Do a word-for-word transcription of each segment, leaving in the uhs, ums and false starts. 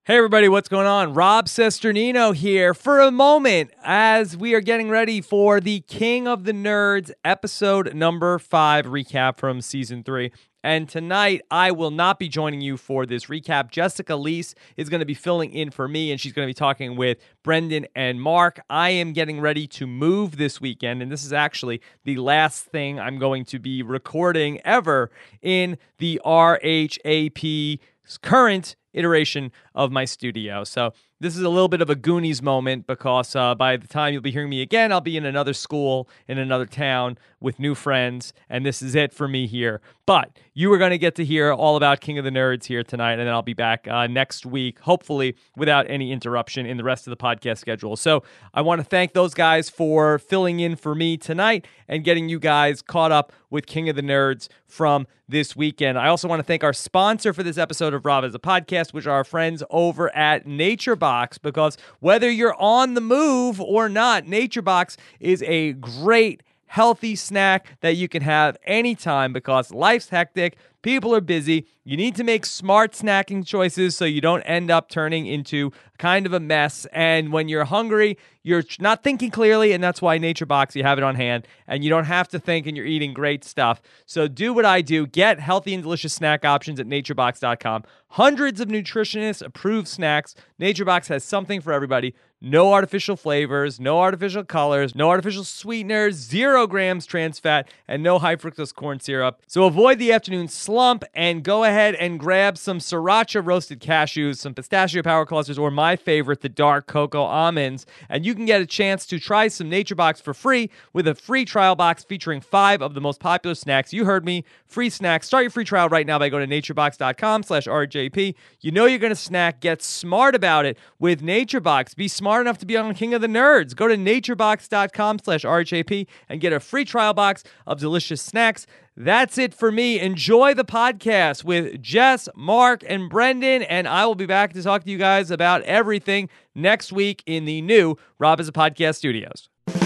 Hey everybody, what's going on? Rob Cesternino here for a moment as we are getting ready for the King of the Nerds episode number five recap from season three. And tonight, I will not be joining you for this recap. Jessica Leese is going to be filling in for me, and she's going to be talking with Brendan and Mark. I am getting ready to move this weekend, and this is actually the last thing I'm going to be recording ever in the R H A P current iteration of my studio. So this is a little bit of a Goonies moment because uh, by the time you'll be hearing me again, I'll be in another school, in another town with new friends, and this is it for me here. But you are going to get to hear all about King of the Nerds here tonight, and then I'll be back uh, next week, hopefully without any interruption in the rest of the podcast schedule. So I want to thank those guys for filling in for me tonight and getting you guys caught up with King of the Nerds from this weekend. I also want to thank our sponsor for this episode of Rob as a Podcast, which are our friends over at NatureBox, because whether you're on the move or not, NatureBox is a great healthy snack that you can have anytime because life's hectic, people are busy. You need to make smart snacking choices so you don't end up turning into kind of a mess. And when you're hungry, you're not thinking clearly, and that's why NatureBox, you have it on hand, and you don't have to think, and you're eating great stuff. So do what I do. Get healthy and delicious snack options at naturebox dot com. Hundreds of nutritionist-approved snacks. NatureBox has something for everybody. No artificial flavors, no artificial colors, no artificial sweeteners, zero grams trans fat, and no high fructose corn syrup. So avoid the afternoon slump and go ahead and grab some sriracha roasted cashews, some pistachio power clusters, or my favorite, the dark cocoa almonds. And you can get a chance to try some NatureBox for free with a free trial box featuring five of the most popular snacks. You heard me, free snacks. Start your free trial right now by going to naturebox dot com slash R J P. You know you're going to snack. Get smart about it with NatureBox. Be smart enough to be on King of the Nerds. Go to naturebox dot com slash R J P and get a free trial box of delicious snacks. That's it for me. Enjoy the podcast with Jess, Mark, and Brendan, and I will be back to talk to you guys about everything next week in the new Rob as a Podcast studios.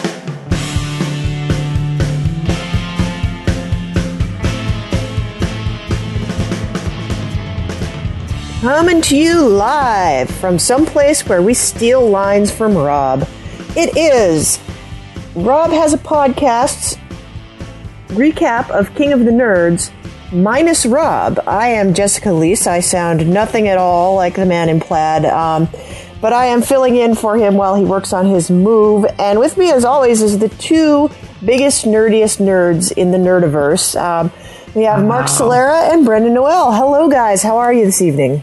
Coming to you live from someplace where we steal lines from Rob. It is Rob Has a Podcast's recap of King of the Nerds minus Rob. I am Jessica Leese. I sound nothing at all like the man in plaid, um, but I am filling in for him while he works on his move. And with me, as always, is the two biggest, nerdiest nerds in the Nerdiverse. Um, we have wow. Mark Solera and Brendan Noel. Hello, guys. How are you this evening?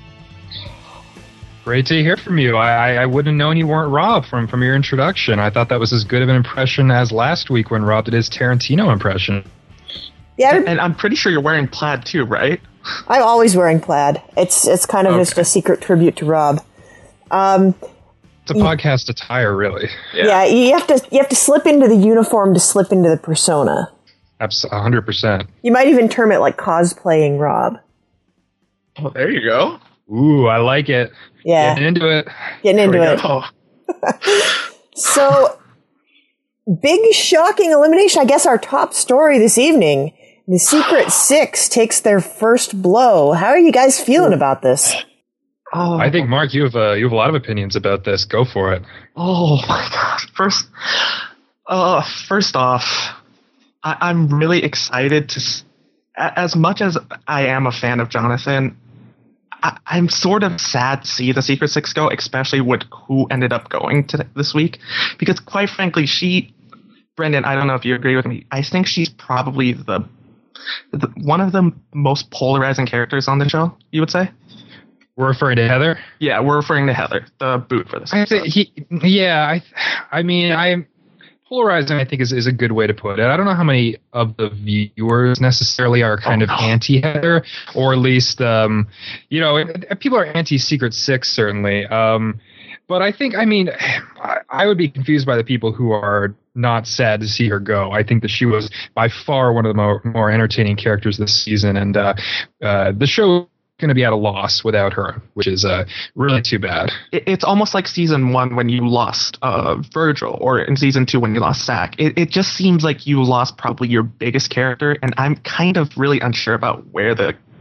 Great to hear from you. I, I wouldn't have known you weren't Rob from, from your introduction. I thought that was as good of an impression as last week when Rob did his Tarantino impression. Yeah, and, and I'm pretty sure you're wearing plaid too, right? I'm always wearing plaid. It's it's kind of okay. Just a secret tribute to Rob. Um, it's a podcast attire, really. Yeah. yeah, you have to you have to slip into the uniform to slip into the persona. Absolutely, one hundred percent. You might even term it like cosplaying Rob. Oh, there you go. Ooh, I like it. Yeah. Getting into it. Getting into it. So, big shocking elimination. I guess our top story this evening. The Secret Six takes their first blow. How are you guys feeling about this? Oh, I think, Mark, you have a, you have a lot of opinions about this. Go for it. Oh, my God. First, uh, first off, I, I'm really excited to... As much as I am a fan of Jonathan... I, I'm sort of sad to see the Secret Six go, especially with who ended up going to this week. Because quite frankly, she, Brendan, I don't know if you agree with me, I think she's probably the, the one of the most polarizing characters on the show, you would say? We're referring to Heather? Yeah, we're referring to Heather, the boot for this I th- he, Yeah, I I mean, I'm... Polarizing, I think, is, is a good way to put it. I don't know how many of the viewers necessarily are kind oh, of no. anti-Heather, or at least, um, you know, people are anti-Secret Six, certainly. Um, but I think, I mean, I, I would be confused by the people who are not sad to see her go. I think that she was by far one of the more, more entertaining characters this season, and uh, uh, the show going to be at a loss without her, which is uh, really too bad. It's almost like season one when you lost uh, Virgil, or in season two when you lost Zach. It, it just seems like you lost probably your biggest character, and I'm kind of really unsure about where the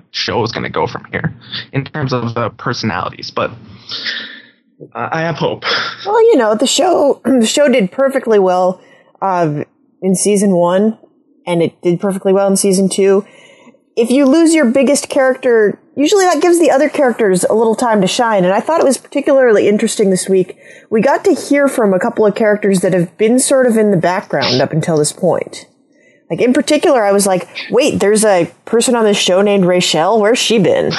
show is going to go from here in terms of the personalities. But uh, I have hope. Well, you know, the show the show did perfectly well uh, in season one, and it did perfectly well in season two. If you lose your biggest character, usually that gives the other characters a little time to shine. And I thought it was particularly interesting this week. We got to hear from a couple of characters that have been sort of in the background up until this point. Like, in particular, I was like, wait, there's a person on this show named Rachel. Where's she been?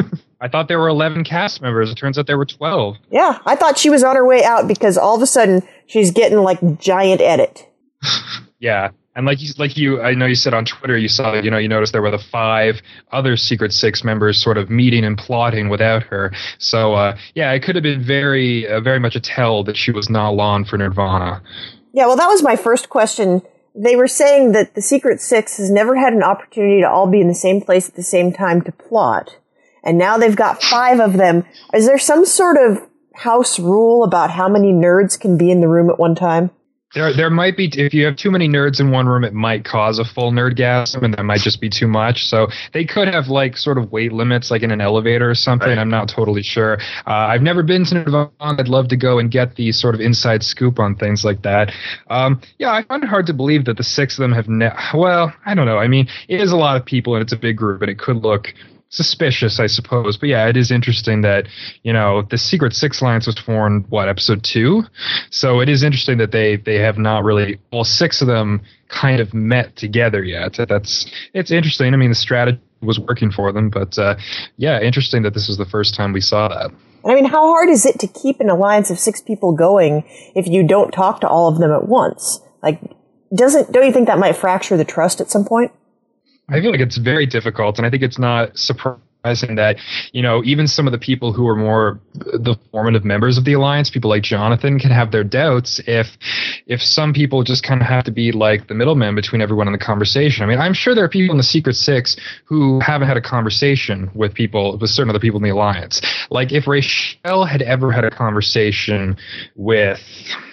I thought there were eleven cast members. It turns out there were twelve. Yeah, I thought she was on her way out because all of a sudden she's getting, like, giant edit. Yeah. And like you, like you, I know you said on Twitter, you saw, you know, you noticed there were the five other Secret Six members sort of meeting and plotting without her. So, uh, yeah, it could have been very, uh, very much a tell that she was not long for Nirvana. Yeah, well, that was my first question. They were saying that the Secret Six has never had an opportunity to all be in the same place at the same time to plot. And now they've got five of them. Is there some sort of house rule about how many nerds can be in the room at one time? There, there might be, if you have too many nerds in one room, it might cause a full nerdgasm, and that might just be too much. So they could have, like, sort of weight limits, like in an elevator or something. Right. I'm not totally sure. Uh, I've never been to Nirvana. I'd love to go and get the sort of inside scoop on things like that. Um, yeah, I find it hard to believe that the six of them have, ne- well, I don't know. I mean, it is a lot of people, and it's a big group, and it could look suspicious, I suppose. But yeah, it is interesting that, you know, the Secret Six Alliance was formed, what, episode two? So it is interesting that they they have not really, all six of them kind of met together yet. That's, it's interesting. I mean, the strategy was working for them, but uh, yeah, interesting that this was the first time we saw that. I mean, how hard is it to keep an alliance of six people going if you don't talk to all of them at once? Like, doesn't, don't you think that might fracture the trust at some point? I feel like it's very difficult, and I think it's not surprising that, you know, even some of the people who are more the formative members of the alliance, people like Jonathan, can have their doubts if if some people just kind of have to be like the middleman between everyone in the conversation. I mean, I'm sure there are people in the Secret Six who haven't had a conversation with people, with certain other people in the alliance. Like, if Rachel had ever had a conversation with,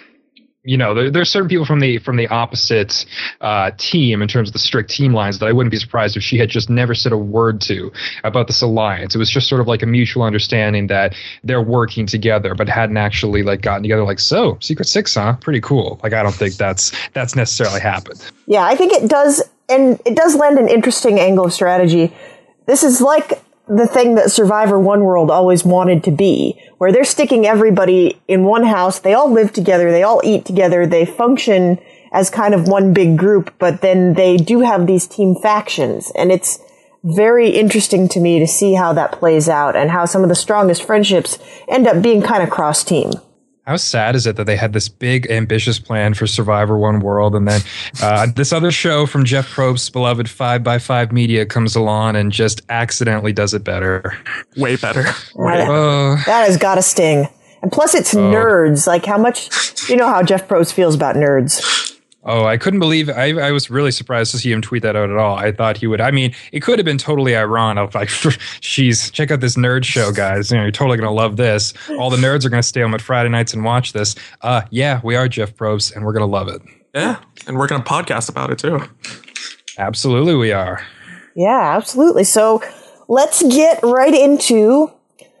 you know, there, there's certain people from the from the opposite uh, team in terms of the strict team lines that I wouldn't be surprised if she had just never said a word to about this alliance. It was just sort of like a mutual understanding that they're working together, but hadn't actually like gotten together. Like, so Secret Six, huh? Pretty cool. Like, I don't think that's that's necessarily happened. Yeah, I think it does, and it does lend an interesting angle of strategy. This is like the thing that Survivor One World always wanted to be, where they're sticking everybody in one house, they all live together, they all eat together, they function as kind of one big group, but then they do have these team factions, and it's very interesting to me to see how that plays out, and how some of the strongest friendships end up being kind of cross-team. How sad is it that they had this big, ambitious plan for Survivor One World, and then uh, this other show from Jeff Probst's beloved five by five Media comes along and just accidentally does it better. Way better. Way that, uh, that has got to sting. And plus, it's uh, nerds. Like, how much, you know how Jeff Probst feels about nerds. Oh, I couldn't believe, I, I was really surprised to see him tweet that out at all. I thought he would, I mean, it could have been totally ironic. Like, she's, check out this nerd show, guys. You know, you're totally going to love this. All the nerds are going to stay home at Friday nights and watch this. Uh, yeah, we are Jeff Probst, and we're going to love it. Yeah, and we're going to podcast about it, too. Absolutely, we are. Yeah, absolutely. So let's get right into...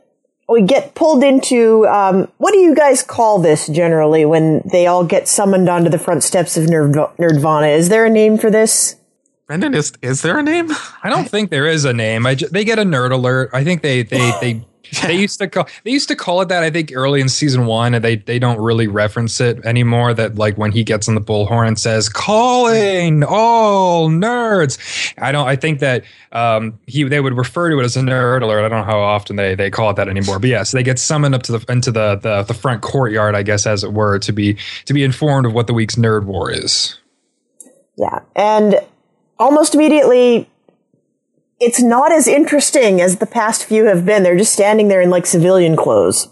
We get pulled into, um, what do you guys call this generally when they all get summoned onto the front steps of Nerd- Nerdvana? Is there a name for this? Brendan, is is there a name? I don't think there is a name. I ju- they get a nerd alert. I think they they they they used to call they used to call it that. I think early in season one, and they they don't really reference it anymore. That like when he gets on the bullhorn and says "calling all nerds," I don't. I think that um, he they would refer to it as a nerd alert. I don't know how often they they call it that anymore. But yes, yeah, so they get summoned up to the into the, the the front courtyard, I guess, as it were, to be to be informed of what the week's nerd war is. Yeah, and almost immediately, it's not as interesting as the past few have been. They're just standing there in like civilian clothes.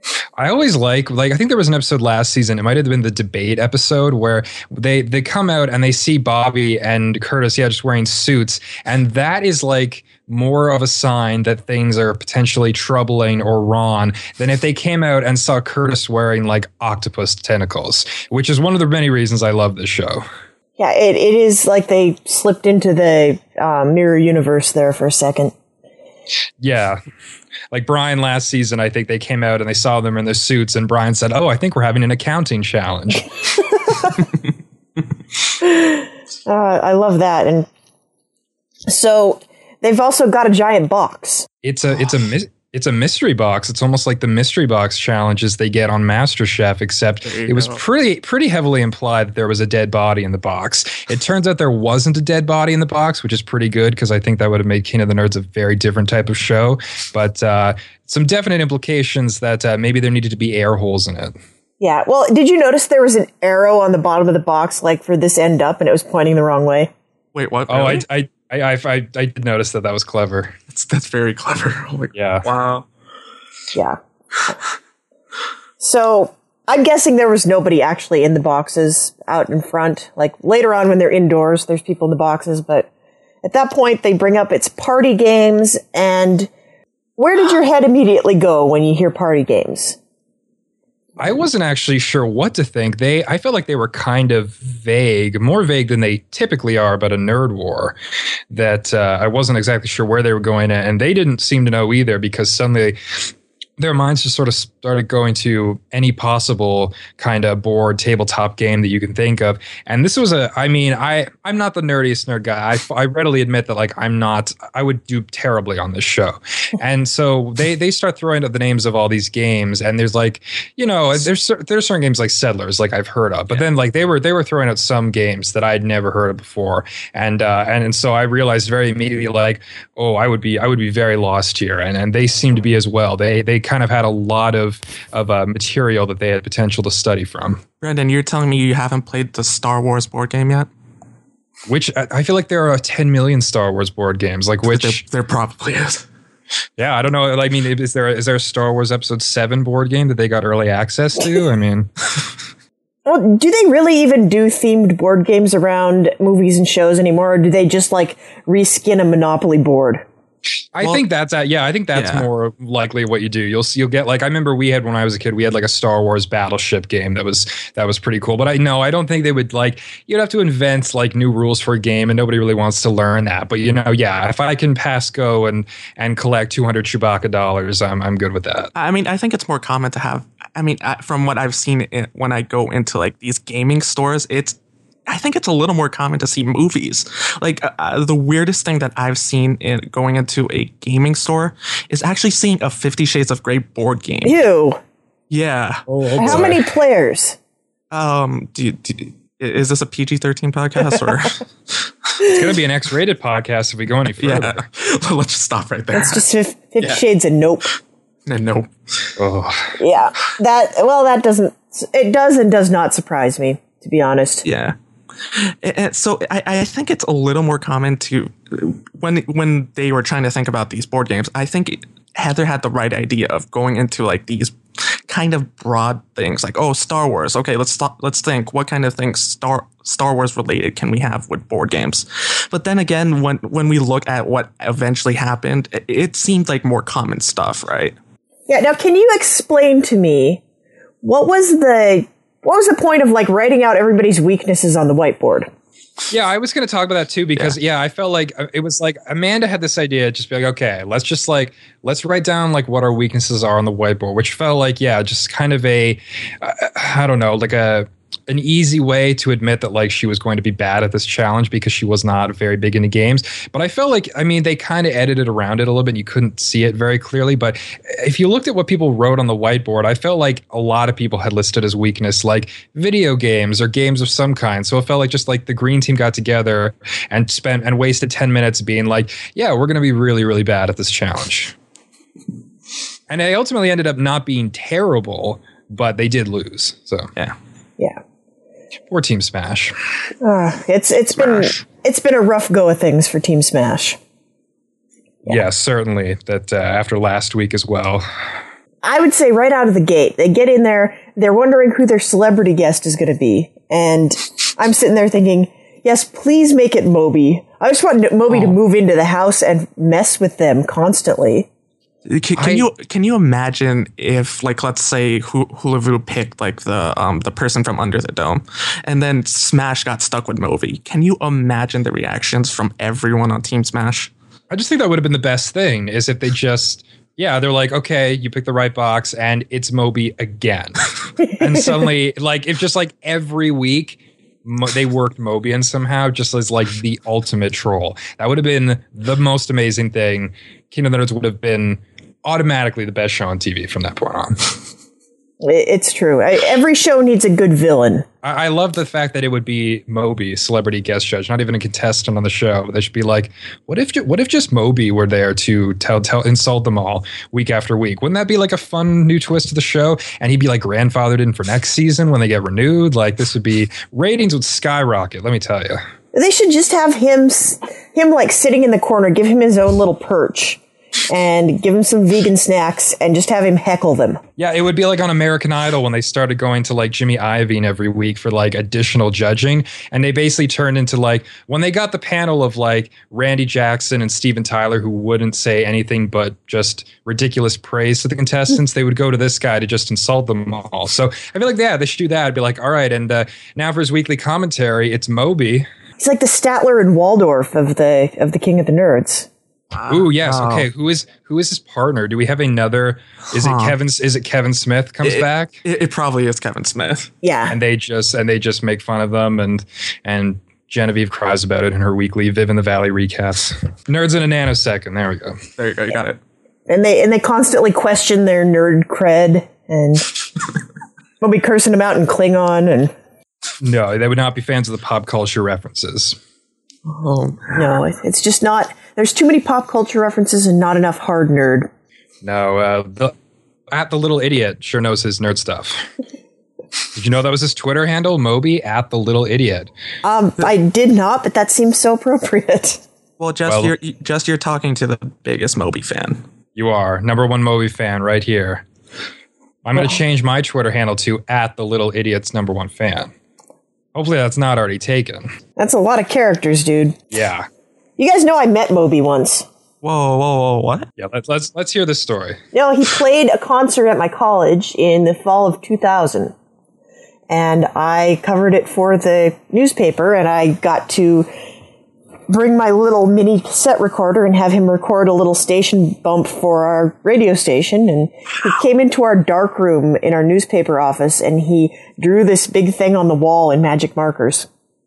I always like, like, I think there was an episode last season, it might have been the debate episode, where they, they come out and they see Bobby and Curtis, yeah, just wearing suits. And that is like more of a sign that things are potentially troubling or wrong than if they came out and saw Curtis wearing like octopus tentacles, which is one of the many reasons I love this show. Yeah, it, it is like they slipped into the uh, mirror universe there for a second. Yeah. Like Brian last season, I think they came out and they saw them in their suits, and Brian said, "Oh, I think we're having an accounting challenge." uh, I love that. And so they've also got a giant box. It's a it's a mis- it's a mystery box. It's almost like the mystery box challenges they get on MasterChef, except it was go. pretty pretty heavily implied that there was a dead body in the box. It turns out there wasn't a dead body in the box, which is pretty good because I think that would have made King of the Nerds a very different type of show. But uh, some definite implications that uh, maybe there needed to be air holes in it. Yeah. Well, did you notice there was an arrow on the bottom of the box, like for this end up, and it was pointing the wrong way? Wait, what? Oh, really? I, I I I I I did notice that that was clever. That's, that's very clever. Oh my, Yeah. Wow. Yeah. So I'm guessing there was nobody actually in the boxes out in front. Like later on when they're indoors, there's people in the boxes. But at that point, they bring up it's party games. And where did your head immediately go when you hear party games? I wasn't actually sure what to think. They, I felt like they were kind of vague, more vague than they typically are about a nerd war. That uh, I wasn't exactly sure where they were going, and they didn't seem to know either because suddenly their minds just sort of started going to any possible kind of board tabletop game that you can think of. And this was a, I mean, I, I'm not the nerdiest nerd guy. I, I readily admit that like I'm not, I would do terribly on this show. And so they, they start throwing out the names of all these games, and there's like, you know, there's, there's certain games like Settlers, like I've heard of, but yeah. then like they were, they were throwing out some games that I'd never heard of before. And, uh, and, and so I realized very immediately like, oh, I would be, I would be very lost here. And, and they seem to be as well. They, they kind of had a lot of of uh, material that they had potential to study from. Brendan, you're telling me you haven't played the Star Wars board game yet? Which I, I feel like there are ten million Star Wars board games. Like which there, there probably is. Yeah, I don't know. I mean, is there is there a Star Wars Episode seven board game that they got early access to? I mean, well, do they really even do themed board games around movies and shows anymore, or do they just like reskin a Monopoly board? I well, think that's uh, yeah. I think that's yeah. more likely what you do. You'll see. You'll get like I remember we had when I was a kid. We had like a Star Wars Battleship game that was that was pretty cool. But I no, I don't think they would like. You'd have to invent like new rules for a game, and nobody really wants to learn that. But you know, yeah, if I can pass go and and collect two hundred Chewbacca dollars, I'm I'm good with that. I mean, I think it's more common to have. I mean, from what I've seen in, when I go into like these gaming stores, it's. I think it's a little more common to see movies. Like uh, the weirdest thing that I've seen in going into a gaming store is actually seeing a Fifty Shades of Grey board game. Ew. Yeah. Oh, oh How boy. many players? Um. Do you, do you, is this a P G thirteen podcast or? It's gonna be an X-rated podcast if we go any further. Yeah. Let's just stop right there. It's just fif- Fifty Yeah. Shades of Nope. No. Oh. Yeah. That. Well, that doesn't. It does and does not surprise me, to be honest. Yeah. And so I, I think it's a little more common to when when they were trying to think about these board games. I think Heather had the right idea of going into like these kind of broad things, like oh, Star Wars. Okay, let's stop, let's think what kind of things Star Star Wars related can we have with board games. But then again, when when we look at what eventually happened, it, it seemed like more common stuff, right? Yeah. Now, can you explain to me what was the what was the point of like writing out everybody's weaknesses on the whiteboard? Yeah, I was going to talk about that too because yeah. yeah, I felt like it was like Amanda had this idea, just be like, okay, let's just like let's write down like what our weaknesses are on the whiteboard, which felt like yeah, just kind of a uh, I don't know, like a an easy way to admit that like she was going to be bad at this challenge because she was not very big into games. But I felt like, I mean, they kind of edited around it a little bit. You couldn't see it very clearly. But if you looked at what people wrote on the whiteboard, I felt like a lot of people had listed as weakness, like video games or games of some kind. So it felt like just like the green team got together and spent and wasted ten minutes being like, yeah, we're going to be really, really bad at this challenge. And they ultimately ended up not being terrible, but they did lose. So yeah. Yeah. Or Team Smash. Uh, it's it's Smash. been it's been a rough go of things for Team Smash. Yeah, yeah certainly. That uh, after last week as well. I would say right out of the gate, they get in there, they're wondering who their celebrity guest is going to be, and I'm sitting there thinking, yes, please make it Moby. I just want Moby oh. to move into the house and mess with them constantly. Can, can I, you can you imagine if, like, let's say Hulavu picked like the um the person from Under the Dome, and then Smash got stuck with Moby? Can you imagine the reactions from everyone on Team Smash? I just think that would have been the best thing is if they just, yeah, they're like, okay, you pick the right box and it's Moby again. And suddenly, like, if just like every week Mo- they worked Moby in somehow, just as like the ultimate troll. That would have been the most amazing thing. Kingdom of the Nerds would have been automatically the best show on T V from that point on. It's true. I, every show needs a good villain. I, I love the fact that it would be Moby, celebrity guest judge, not even a contestant on the show. They should be like, what if ju- what if just Moby were there to tell, tell insult them all week after week? Wouldn't that be like a fun new twist to the show? And he'd be like grandfathered in for next season when they get renewed. Like this would be ratings would skyrocket. Let me tell you. They should just have him, him like sitting in the corner, give him his own little perch. And give him some vegan snacks and just have him heckle them. Yeah, it would be like on American Idol when they started going to like Jimmy Iovine every week for like additional judging. And they basically turned into like when they got the panel of like Randy Jackson and Steven Tyler who wouldn't say anything but just ridiculous praise to the contestants, they would go to this guy to just insult them all. So I feel like, yeah, they should do that. I'd be like, all right. And uh, now for his weekly commentary, it's Moby. He's like the Statler and Waldorf of the of the King of the Nerds. Ooh, yes. Wow. Okay. Who is who is his partner? Do we have another? Is Huh. it Kevin? Is it Kevin Smith comes It, back? it, it probably is Kevin Smith. Yeah. And they just and they just make fun of them, and and Genevieve cries about it in her weekly Viv in the Valley recaps. Nerds in a nanosecond. There we go. There you go. You got it. And they and they constantly question their nerd cred and we'll be cursing them out in Klingon and No, they would not be fans of the pop culture references. Oh, no, it's just not. There's too many pop culture references and not enough hard nerd. No, uh, the at the little idiot sure knows his nerd stuff. Did you know that was his Twitter handle, Moby at the little idiot? Um, I did not, but that seems so appropriate. well, just Well- you're just you're talking to the biggest Moby fan. You are number one Moby fan right here. I'm going to change my Twitter handle to at the little idiot's number one fan. Hopefully that's not already taken. That's a lot of characters, dude. Yeah. You guys know I met Moby once. Whoa, whoa, whoa! What? Yeah, let's let's let's hear this story. You know, he played a concert at my college in the fall of two thousand. And I covered it for the newspaper, and I got to bring my little mini cassette recorder and have him record a little station bump for our radio station. And he came into our dark room in our newspaper office, and he drew this big thing on the wall in magic markers.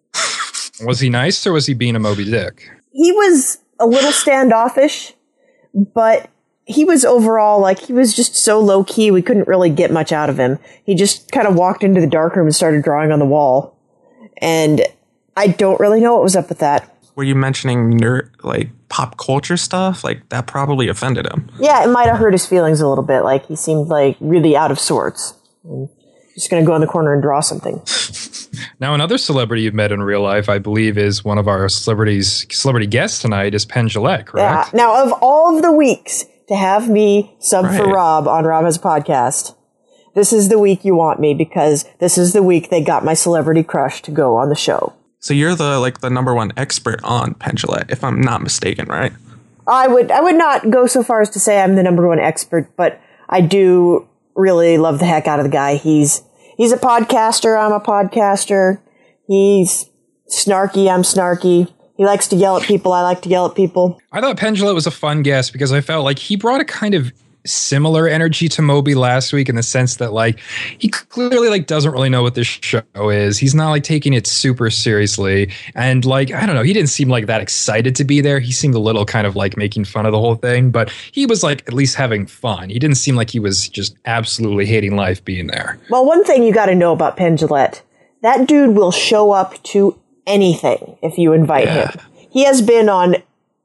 Was he nice or was he being a Moby Dick? He was a little standoffish, but he was overall, like, he was just so low-key, we couldn't really get much out of him. He just kind of walked into the darkroom and started drawing on the wall. And I don't really know what was up with that. Were you mentioning nerd, like pop culture stuff? Like that probably offended him. Yeah, it might have hurt his feelings a little bit. Like, he seemed, like, really out of sorts. And just gonna go in the corner and draw something. Now, another celebrity you've met in real life, I believe, is one of our celebrities, celebrity guests tonight, is Penn Jillette, Yeah. correct? Now, of all of the weeks to have me sub for Right. Rob on Rob Has a Podcast, this is the week you want me, because this is the week they got my celebrity crush to go on the show. So you're the like the number one expert on Penn Jillette, if I'm not mistaken, right? I would I would not go so far as to say I'm the number one expert, but I do really love the heck out of the guy. He's he's a podcaster, I'm a podcaster. He's snarky, I'm snarky. He likes to yell at people, I like to yell at people. I thought Penn Jillette was a fun guest because I felt like he brought a kind of similar energy to Moby last week in the sense that like he clearly like doesn't really know what this show is. He's not like taking it super seriously, and like I don't know, he didn't seem like that excited to be there. He seemed a little kind of like making fun of the whole thing, but he was like at least having fun. He didn't seem like he was just absolutely hating life being there. Well, one thing you got to know about Penn Jillette, that dude will show up to anything if you invite Yeah. him. He has been on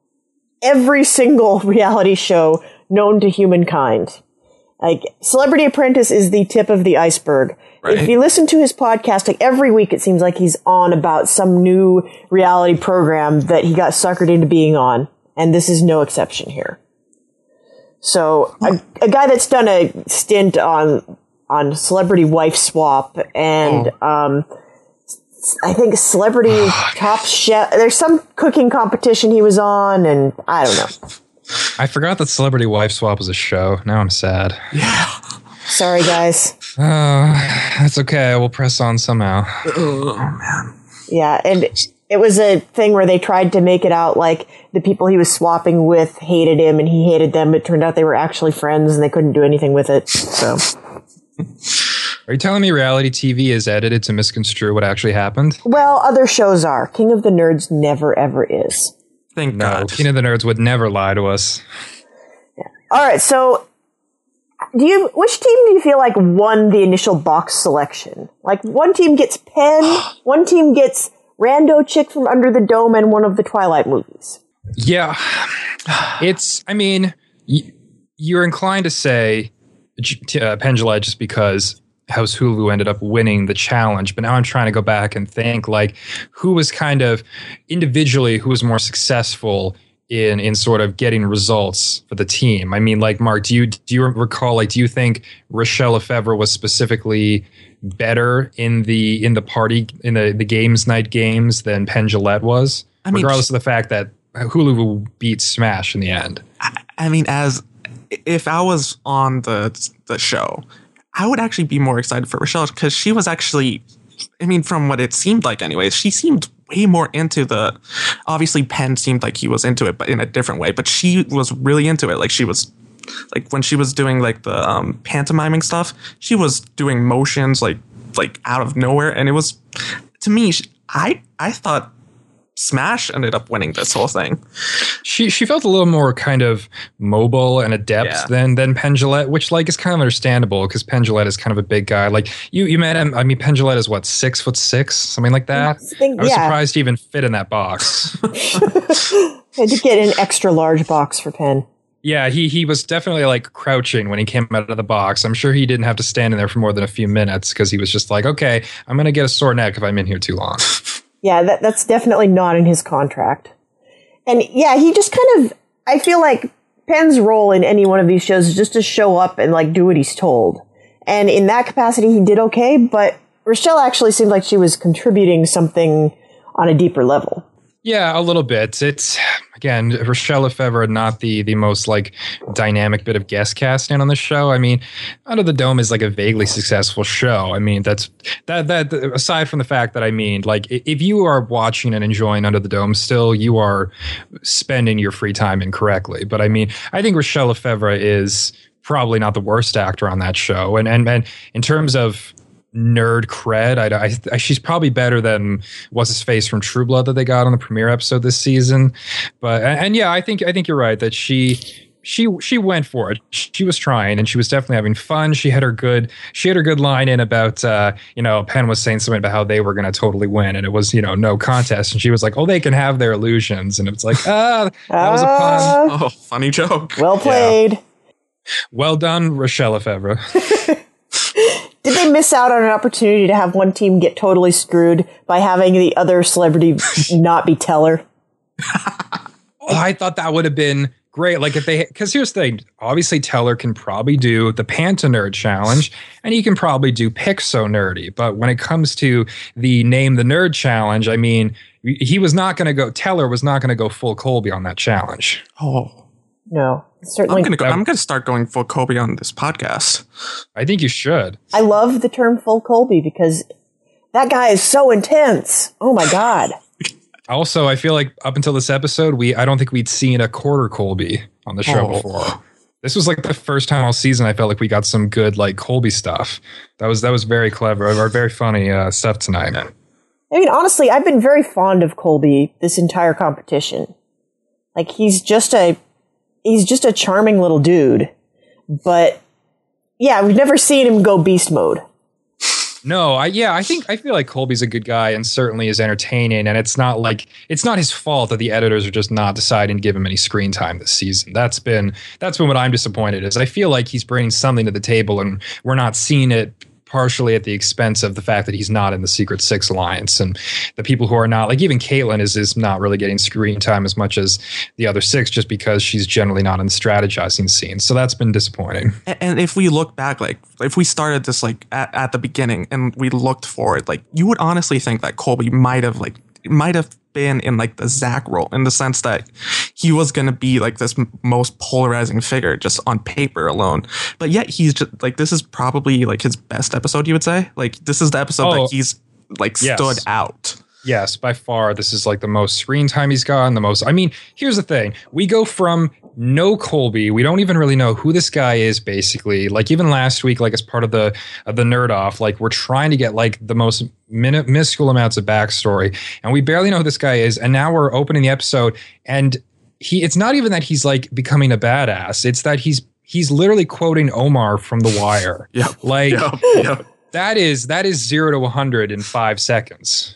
every single reality show known to humankind. Like, Celebrity Apprentice is the tip of the iceberg. Right. If you listen to his podcast, like every week it seems like he's on about some new reality program that he got suckered into being on. And this is no exception here. So, a, a guy that's done a stint on on Celebrity Wife Swap and um, I think Celebrity Top Chef. There's some cooking competition he was on, and I don't know. I forgot that Celebrity Wife Swap was a show. Now I'm sad. Sorry, guys. Oh, that's okay. We'll press on somehow. Oh man. Yeah, and it was a thing where they tried to make it out like the people he was swapping with hated him and he hated them. It turned out they were actually friends and they couldn't do anything with it. So, are you telling me reality T V is edited to misconstrue what actually happened? well, other shows are. King of the Nerds never ever is. Thank No, God. King of the Nerds would never lie to us. All right, so do you? Which team do you feel like won the initial box selection? Like one team gets Penn, one team gets Rando Chick from Under the Dome, and one of the Twilight movies. Yeah, it's. I mean, y- you're inclined to say uh, Penn Jillette just because House Hulu ended up winning the challenge, but now I'm trying to go back and think like who was kind of individually who was more successful in in sort of getting results for the team. I mean, like Mark, do you do you recall? Like, do you think Rochelle Lefevre was specifically better in the in the party in the the games night games than Penn Jillette was, I mean, regardless of the fact that Hulu beat Smash in the end? I, I mean, as if I was on the the show, I would actually be more excited for Rochelle because she was actually, I mean, from what it seemed like anyways, she seemed way more into the, obviously Penn seemed like he was into it, but in a different way, but she was really into it. Like she was, like when she was doing like the um, pantomiming stuff, she was doing motions like, like out of nowhere. And it was, to me, I, I thought Smash ended up winning this whole thing. She she felt a little more kind of mobile and adept Yeah. than than Penn Jillette, which like is kind of understandable because Penn Jillette is kind of a big guy. Like you you met him. I mean, Penn Jillette is what, six foot six, something like that. I think- I was yeah. surprised to even fit in that box. I had to get an extra large box for Penn. Yeah, he he was definitely like crouching when he came out of the box. I'm sure he didn't have to stand in there for more than a few minutes because he was just like, okay, I'm gonna get a sore neck if I'm in here too long. Yeah, that, that's definitely not in his contract. And yeah, he just kind of, I feel like Penn's role in any one of these shows is just to show up and like do what he's told. And in that capacity, he did okay, but Rochelle actually seemed like she was contributing something on a deeper level. Yeah, a little bit. It's again, Rochelle Lefevre, not the the most like dynamic bit of guest casting on the show. I mean, Under the Dome is like a vaguely successful show. I mean, that's that that aside from the fact that I mean, like if you are watching and enjoying Under the Dome, still you are spending your free time incorrectly. But I mean, I think Rochelle Lefevre is probably not the worst actor on that show, and and and in terms of nerd cred, I, I, I she's probably better than what's his face from True Blood that they got on the premiere episode this season. But and, and yeah, I think I think you're right that she she she went for it. She was trying and she was definitely having fun. She had her good she had her good line in about uh, you know, Penn was saying something about how they were going to totally win and it was, you know, no contest, and she was like, oh, they can have their illusions, and it's like, ah, that was a pun. Uh, Oh, funny joke. well played. Well done, Rochelle Lefevre. Did they miss out on an opportunity to have one team get totally screwed by having the other celebrity not be Teller? Oh, I thought that would have been great. Like if they, because here's the thing. Obviously, Teller can probably do the Panta Nerd Challenge, and he can probably do Pixo Nerdy. But when it comes to the Name the Nerd Challenge, I mean, he was not going to go. Teller was not going to go full Colby on that challenge. Oh, No, certainly. I'm gonna go. I'm gonna start going full Kobe on this podcast. I think you should. I love the term full Colby because that guy is so intense. Oh my God. Also, I feel like up until this episode, we I don't think we'd seen a quarter Colby on the show Oh. before. This was like the first time all season I felt like we got some good like Colby stuff. That was that was very clever or very funny uh, stuff tonight. I mean, honestly, I've been very fond of Colby this entire competition. Like, he's just a, he's just a charming little dude. But, yeah, we've never seen him go beast mode. No, I yeah, I think I feel like Colby's a good guy and certainly is entertaining, and it's not like it's not his fault that the editors are just not deciding to give him any screen time this season. That's been that's been what I'm disappointed is I feel like he's bringing something to the table and we're not seeing it partially at the expense of the fact that he's not in the Secret Six Alliance, and the people who are not, like even Caitlyn is is not really getting screen time as much as the other six, just because she's generally not in the strategizing scene. So that's been disappointing. And, and if we look back, like if we started this like at, at the beginning and we looked forward, like you would honestly think that Colby might have like might have been in like the Zach role in the sense that he was going to be like this m- most polarizing figure just on paper alone. But yet he's just like, this is probably like his best episode, you would say. Like this is the episode Oh, that he's like yes. stood out. yes, by far, this is like the most screen time he's gotten, the most. I mean, here's the thing. We go from no Colby. We don't even really know who this guy is, basically. Like, even last week, like, as part of the of the Nerd Off, like, we're trying to get, like, the most min- minuscule amounts of backstory. And we barely know who this guy is. And now we're opening the episode, and he it's not even that he's, like, becoming a badass. It's that he's he's literally quoting Omar from The Wire. Yeah. Like, Yep, yep. that is that is zero to one hundred in five seconds.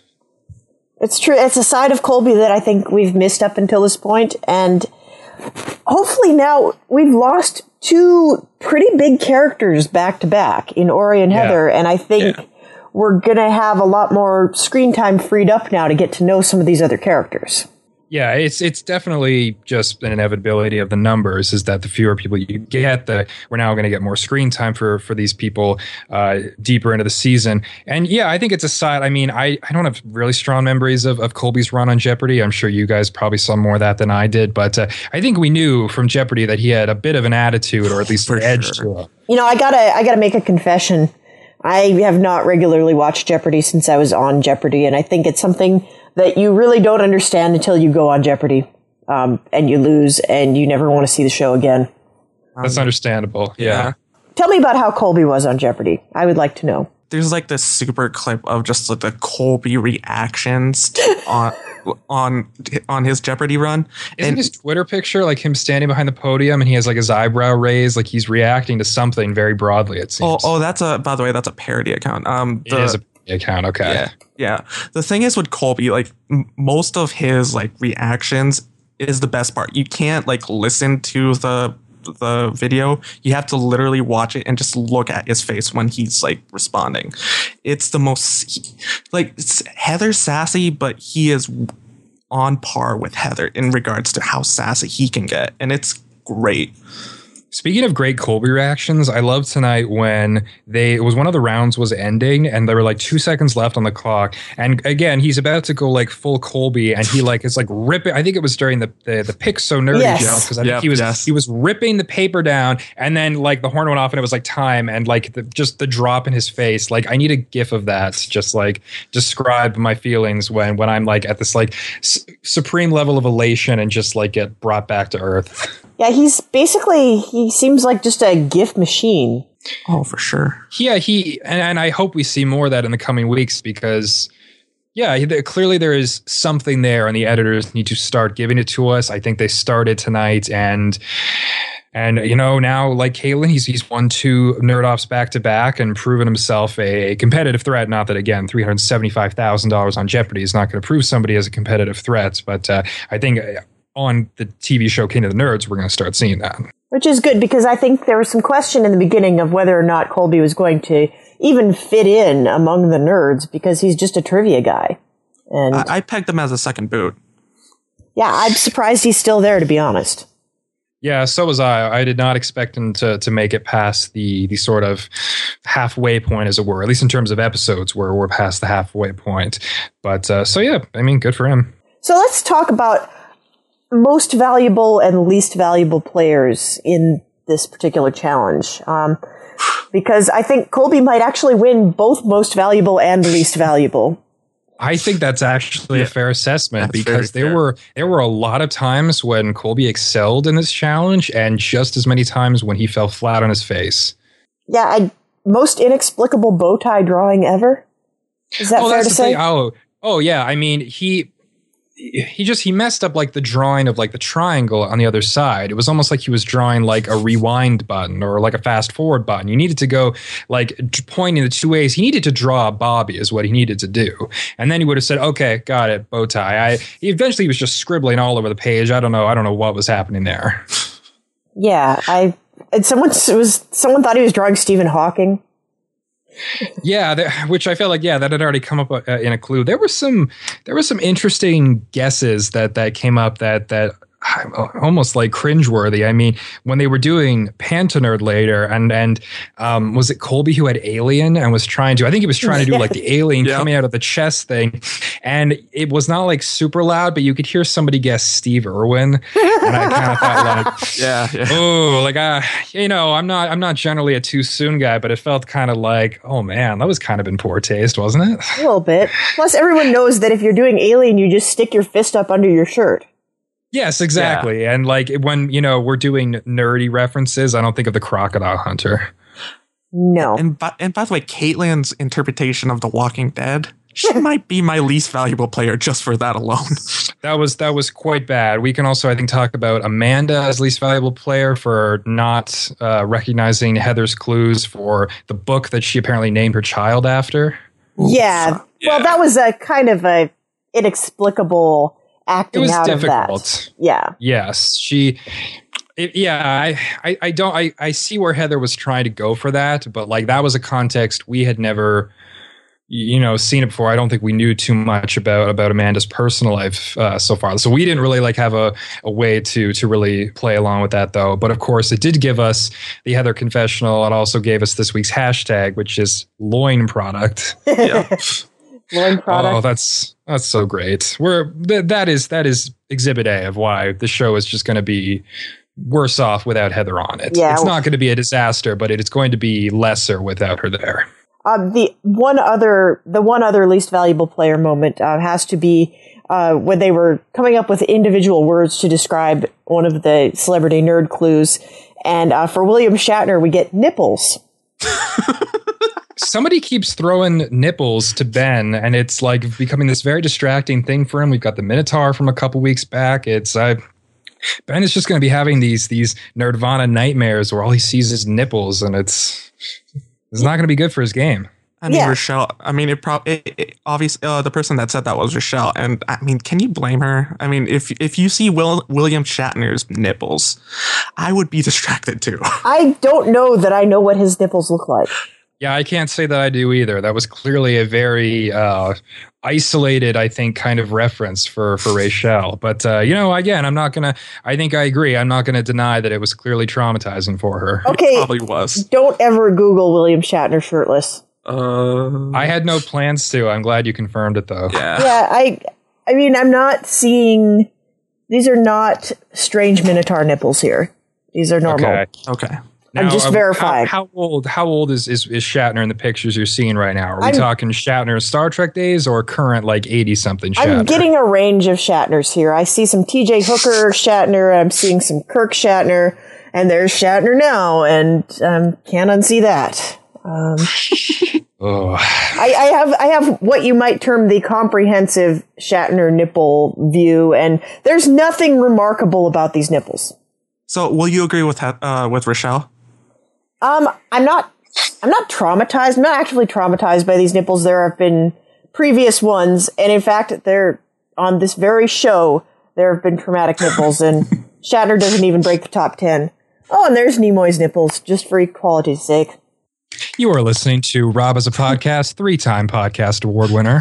It's true. It's a side of Colby that I think we've missed up until this point, and hopefully now we've lost two pretty big characters back to back in Ori and Yeah. Heather, and I think Yeah. we're gonna have a lot more screen time freed up now to get to know some of these other characters. Yeah, it's it's definitely just an inevitability of the numbers is that the fewer people you get, the we're now going to get more screen time for for these people uh, deeper into the season. And yeah, I think it's a side. I mean, I, I don't have really strong memories of, of Colby's run on Jeopardy. I'm sure you guys probably saw more of that than I did. But uh, I think we knew from Jeopardy that he had a bit of an attitude, or at least For an edge sure. to him. You know, I gotta, I gotta make a confession. I have not regularly watched Jeopardy since I was on Jeopardy, and I think it's something that you really don't understand until you go on Jeopardy, um, and you lose, and you never want to see the show again. That's understandable. Yeah. Yeah. Tell me about how Colby was on Jeopardy. I would like to know. There's like this super clip of just like the Colby reactions to- on on on his Jeopardy run. Isn't And his Twitter picture like him standing behind the podium and he has like his eyebrow raised, like he's reacting to something very broadly, it oh, seems. oh, that's a by the way, that's a parody account. Um, It the- is a account, okay. Yeah, yeah. The thing is with Colby, like m- most of his like reactions is the best part. You can't like listen to the the video. You have to literally watch it and just look at his face when he's like responding. It's the most like it's Heather's sassy, but he is on par with Heather in regards to how sassy he can get, and it's great. Speaking of great Colby reactions, I love tonight when they it was one of the rounds was ending and there were like two seconds left on the clock. And again, he's about to go like full Colby and he like is like ripping. I think it was during the the, the pick so nerdy Yes. joke because I Yep, think he was yes. he was ripping the paper down and then like the horn went off and it was like time and like the, just the drop in his face. Like I need a gif of that to just like describe my feelings when when I'm like at this like s- supreme level of elation and just like get brought back to earth. Yeah, he's basically, he seems like just a GIF machine. Oh, for sure. Yeah, he and, and I hope we see more of that in the coming weeks because, yeah, he- clearly there is something there, and the editors need to start giving it to us. I think they started tonight, and and you know now, like Caitlin, he's he's won two Nerd Offs back to back and proven himself a competitive threat. Not that again, three hundred seventy five thousand dollars on Jeopardy is not going to prove somebody as a competitive threat, but uh, I think on the T V show King of the Nerds, we're going to start seeing that. Which is good, because I think there was some question in the beginning of whether or not Colby was going to even fit in among the nerds, because he's just a trivia guy. And I, I pegged him as a second boot. yeah, I'm surprised he's still there, to be honest. Yeah, so was I. I did not expect him to to make it past the the sort of halfway point, as it were, at least in terms of episodes where we're past the halfway point. But uh, so, yeah, I mean, good for him. So let's talk about most valuable and least valuable players in this particular challenge. Um, because I think Colby might actually win both most valuable and least valuable. I think that's actually Yeah. a fair assessment That's because very there fair. were there were a lot of times when Colby excelled in this challenge and just as many times when he fell flat on his face. Yeah, I, most inexplicable bow tie drawing ever. Is that oh, fair that's to the say? thing. Oh, oh yeah. I mean, he he just he messed up like the drawing of like the triangle on the other side. It was almost like he was drawing like a rewind button or like a fast forward button. You needed to go like t- pointing the two ways. He needed to draw a Bobby is what he needed to do. And then he would have said, okay, got it, bow tie. I he eventually was just scribbling all over the page. I don't know. I don't know what was happening there. Yeah, I. And someone was someone thought he was drawing Stephen Hawking. Yeah, that, which I felt like, yeah, that had already come up uh, in a clue. There were some, there were some interesting guesses that that came up that that almost like cringeworthy. I mean, when they were doing Pantanerd later, and and um, was it Colby who had Alien and was trying to? I think he was trying to do like the alien yep. coming out of the chest thing, and it was not like super loud, but you could hear somebody guess Steve Irwin, and I kind of thought like, yeah, yeah. oh, like uh, you know, I'm not I'm not generally a too soon guy, but it felt kind of like, oh man, that was kind of in poor taste, wasn't it? A little bit. Plus, everyone knows that if you're doing Alien, you just stick your fist up under your shirt. Yes, exactly. Yeah. And like when, you know, we're doing nerdy references, I don't think of the Crocodile Hunter. No. And by, and by the way, Caitlin's interpretation of The Walking Dead, she might be my least valuable player just for that alone. That was that was quite bad. We can also, I think, talk about Amanda as least valuable player for not uh, recognizing Heather's clues for the book that she apparently named her child after. Yeah. yeah. Well, that was a kind of a inexplicable acting it was out difficult. of that. Yeah. Yes. She it, yeah, I, I, I don't I, I see where Heather was trying to go for that, but like that was a context we had never you know seen it before. I don't think we knew too much about about Amanda's personal life uh, so far. So we didn't really like have a, a way to to really play along with that though. But of course it did give us the Heather confessional. It also gave us this week's hashtag, which is loin product. Yeah. Loin product. Oh, that's that's so great. We're th- that is that is exhibit A of why the show is just going to be worse off without Heather on it. Yeah. It's not going to be a disaster, but it is going to be lesser without her there. Um, the one other, the one other least valuable player moment uh, has to be uh, when they were coming up with individual words to describe one of the celebrity nerd clues, and uh, for William Shatner, we get nipples. Somebody keeps throwing nipples to Ben, and it's like becoming this very distracting thing for him. We've got the Minotaur from a couple weeks back. It's uh, Ben is just going to be having these these Nerdvana nightmares where all he sees is nipples, and it's it's not going to be good for his game. I mean, yeah. Rochelle, I mean, it probably, it, it, obviously, uh, the person that said that was Rochelle. And I mean, can you blame her? I mean, if if you see Will, William Shatner's nipples, I would be distracted too. I don't know that I know what his nipples look like. Yeah, I can't say that I do either. That was clearly a very uh, isolated, I think, kind of reference for, for Rachel. But, uh, you know, again, I'm not going to, I think I agree. I'm not going to deny that it was clearly traumatizing for her. Okay. It probably was. Don't ever Google William Shatner shirtless. Uh, I had no plans to. I'm glad you confirmed it, though. Yeah. Yeah, I, I mean, I'm not seeing, these are not strange Minotaur nipples here. These are normal. Okay. Okay. I'm just uh, verifying. How, how old? How old is, is is Shatner in the pictures you're seeing right now? Are we I'm, talking Shatner Star Trek days or current like eighty something Shatner? I'm getting a range of Shatners here. I see some T J Hooker Shatner. I'm seeing some Kirk Shatner, and there's Shatner now, and um, can't unsee that. Um, oh. I, I have I have what you might term the comprehensive Shatner nipple view, and there's nothing remarkable about these nipples. So, will you agree with uh, with Rochelle? Um, I'm not, I'm not traumatized. I'm not actually traumatized by these nipples. There have been previous ones, and in fact, they're on this very show. There have been traumatic nipples, and Shatner doesn't even break the top ten. Oh, and there's Nimoy's nipples, just for equality's sake. You are listening to Rob as a Podcast, three-time podcast award winner.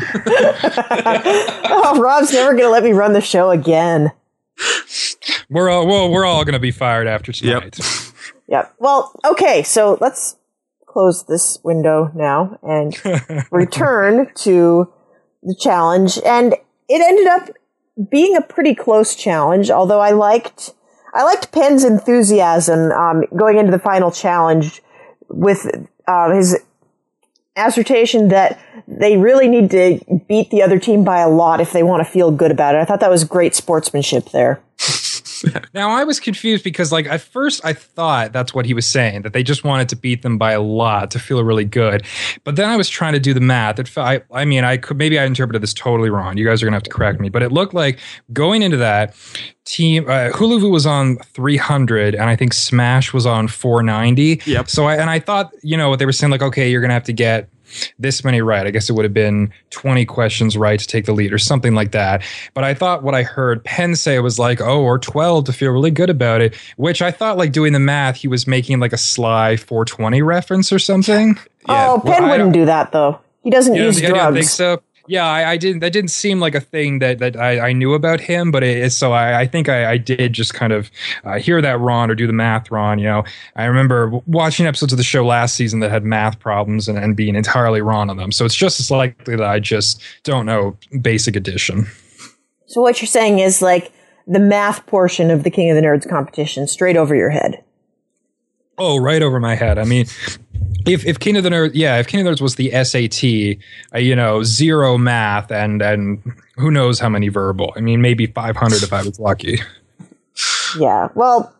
Oh, Rob's never going to let me run the show again. We're all well, we're all going to be fired after tonight. Yep. Yep. Well, okay, so let's close this window now and return to the challenge. And it ended up being a pretty close challenge, although I liked I liked Penn's enthusiasm um, going into the final challenge with uh, his assertion that they really need to beat the other team by a lot if they want to feel good about it. I thought that was great sportsmanship there. Now, I was confused because, like, at first I thought that's what he was saying, that they just wanted to beat them by a lot to feel really good. But then I was trying to do the math. It felt, I, I mean, I could maybe I interpreted this totally wrong. You guys are going to have to correct me. But it looked like going into that, team uh, Huluvu was on three hundred, and I think Smash was on four ninety. Yep. So I and I thought, you know, what they were saying, like, okay, you're going to have to get this many right. I guess it would have been twenty questions right to take the lead or something like that. But I thought what I heard Penn say was like, oh, or twelve to feel really good about it, which I thought, like, doing the math, he was making like a sly four twenty reference or something. Yeah. Oh, Penn well, wouldn't do that, though. He doesn't you use don't, drugs. You don't think so? Yeah, I, I didn't. That didn't seem like a thing that that I, I knew about him, but it, it's so I, I think I, I did just kind of uh, hear that wrong or do the math wrong. You know, I remember watching episodes of the show last season that had math problems and, and being entirely wrong on them. So it's just as likely that I just don't know basic addition. So what you're saying is like the math portion of the King of the Nerds competition straight over your head. Oh, right over my head. I mean, if if King of the Nerds, yeah, if King of the Nerds was the S A T, uh, you know, zero math and and who knows how many verbal. I mean, maybe five hundred if I was lucky. Yeah. Well,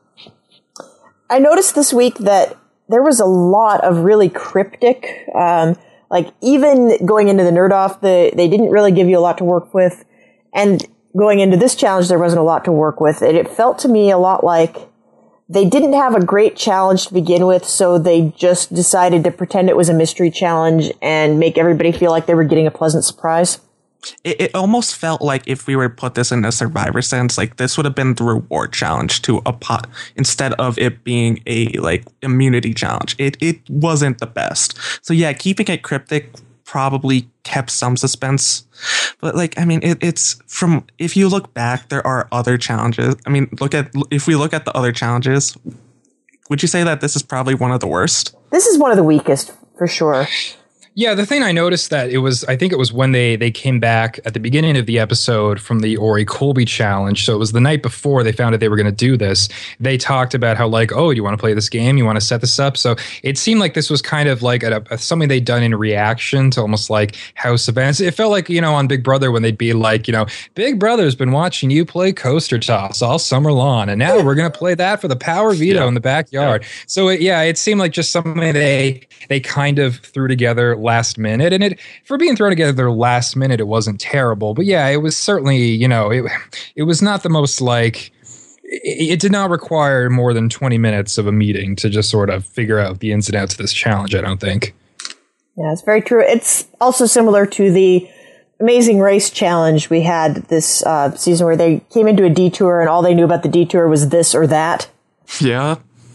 I noticed this week that there was a lot of really cryptic, um, like even going into the Nerd Off, the, they didn't really give you a lot to work with. And going into this challenge, there wasn't a lot to work with. And it felt to me a lot like they didn't have a great challenge to begin with, so they just decided to pretend it was a mystery challenge and make everybody feel like they were getting a pleasant surprise. It, it almost felt like if we were to put this in a Survivor sense, like this would have been the reward challenge to a pot instead of it being a like immunity challenge. It it wasn't the best. So yeah, keeping it cryptic probably kept some suspense. But like, I mean, it, it's from, if you look back, there are other challenges. I mean, look at, if we look at the other challenges, would you say that this is probably one of the worst? This is one of the weakest, for sure. Yeah, the thing I noticed that it was, I think it was when they they came back at the beginning of the episode from the Ori Colby challenge. So it was the night before they found out they were going to do this. They talked about how like, oh, you want to play this game? You want to set this up? So it seemed like this was kind of like a, a, something they'd done in reaction to almost like House of Bands. It felt like, you know, on Big Brother when they'd be like, you know, Big Brother's been watching you play coaster toss all summer long, and now we're going to play that for the power veto yeah. in the backyard. Yeah. So it, yeah, it seemed like just something they they kind of threw together last minute, and it for being thrown together last minute, it wasn't terrible, but yeah, it was certainly, you know, it it was not the most like it, it did not require more than twenty minutes of a meeting to just sort of figure out the ins and outs of this challenge, I don't think. Yeah, it's very true. It's also similar to the Amazing Race challenge we had this uh, season where they came into a detour and all they knew about the detour was this or that. Yeah.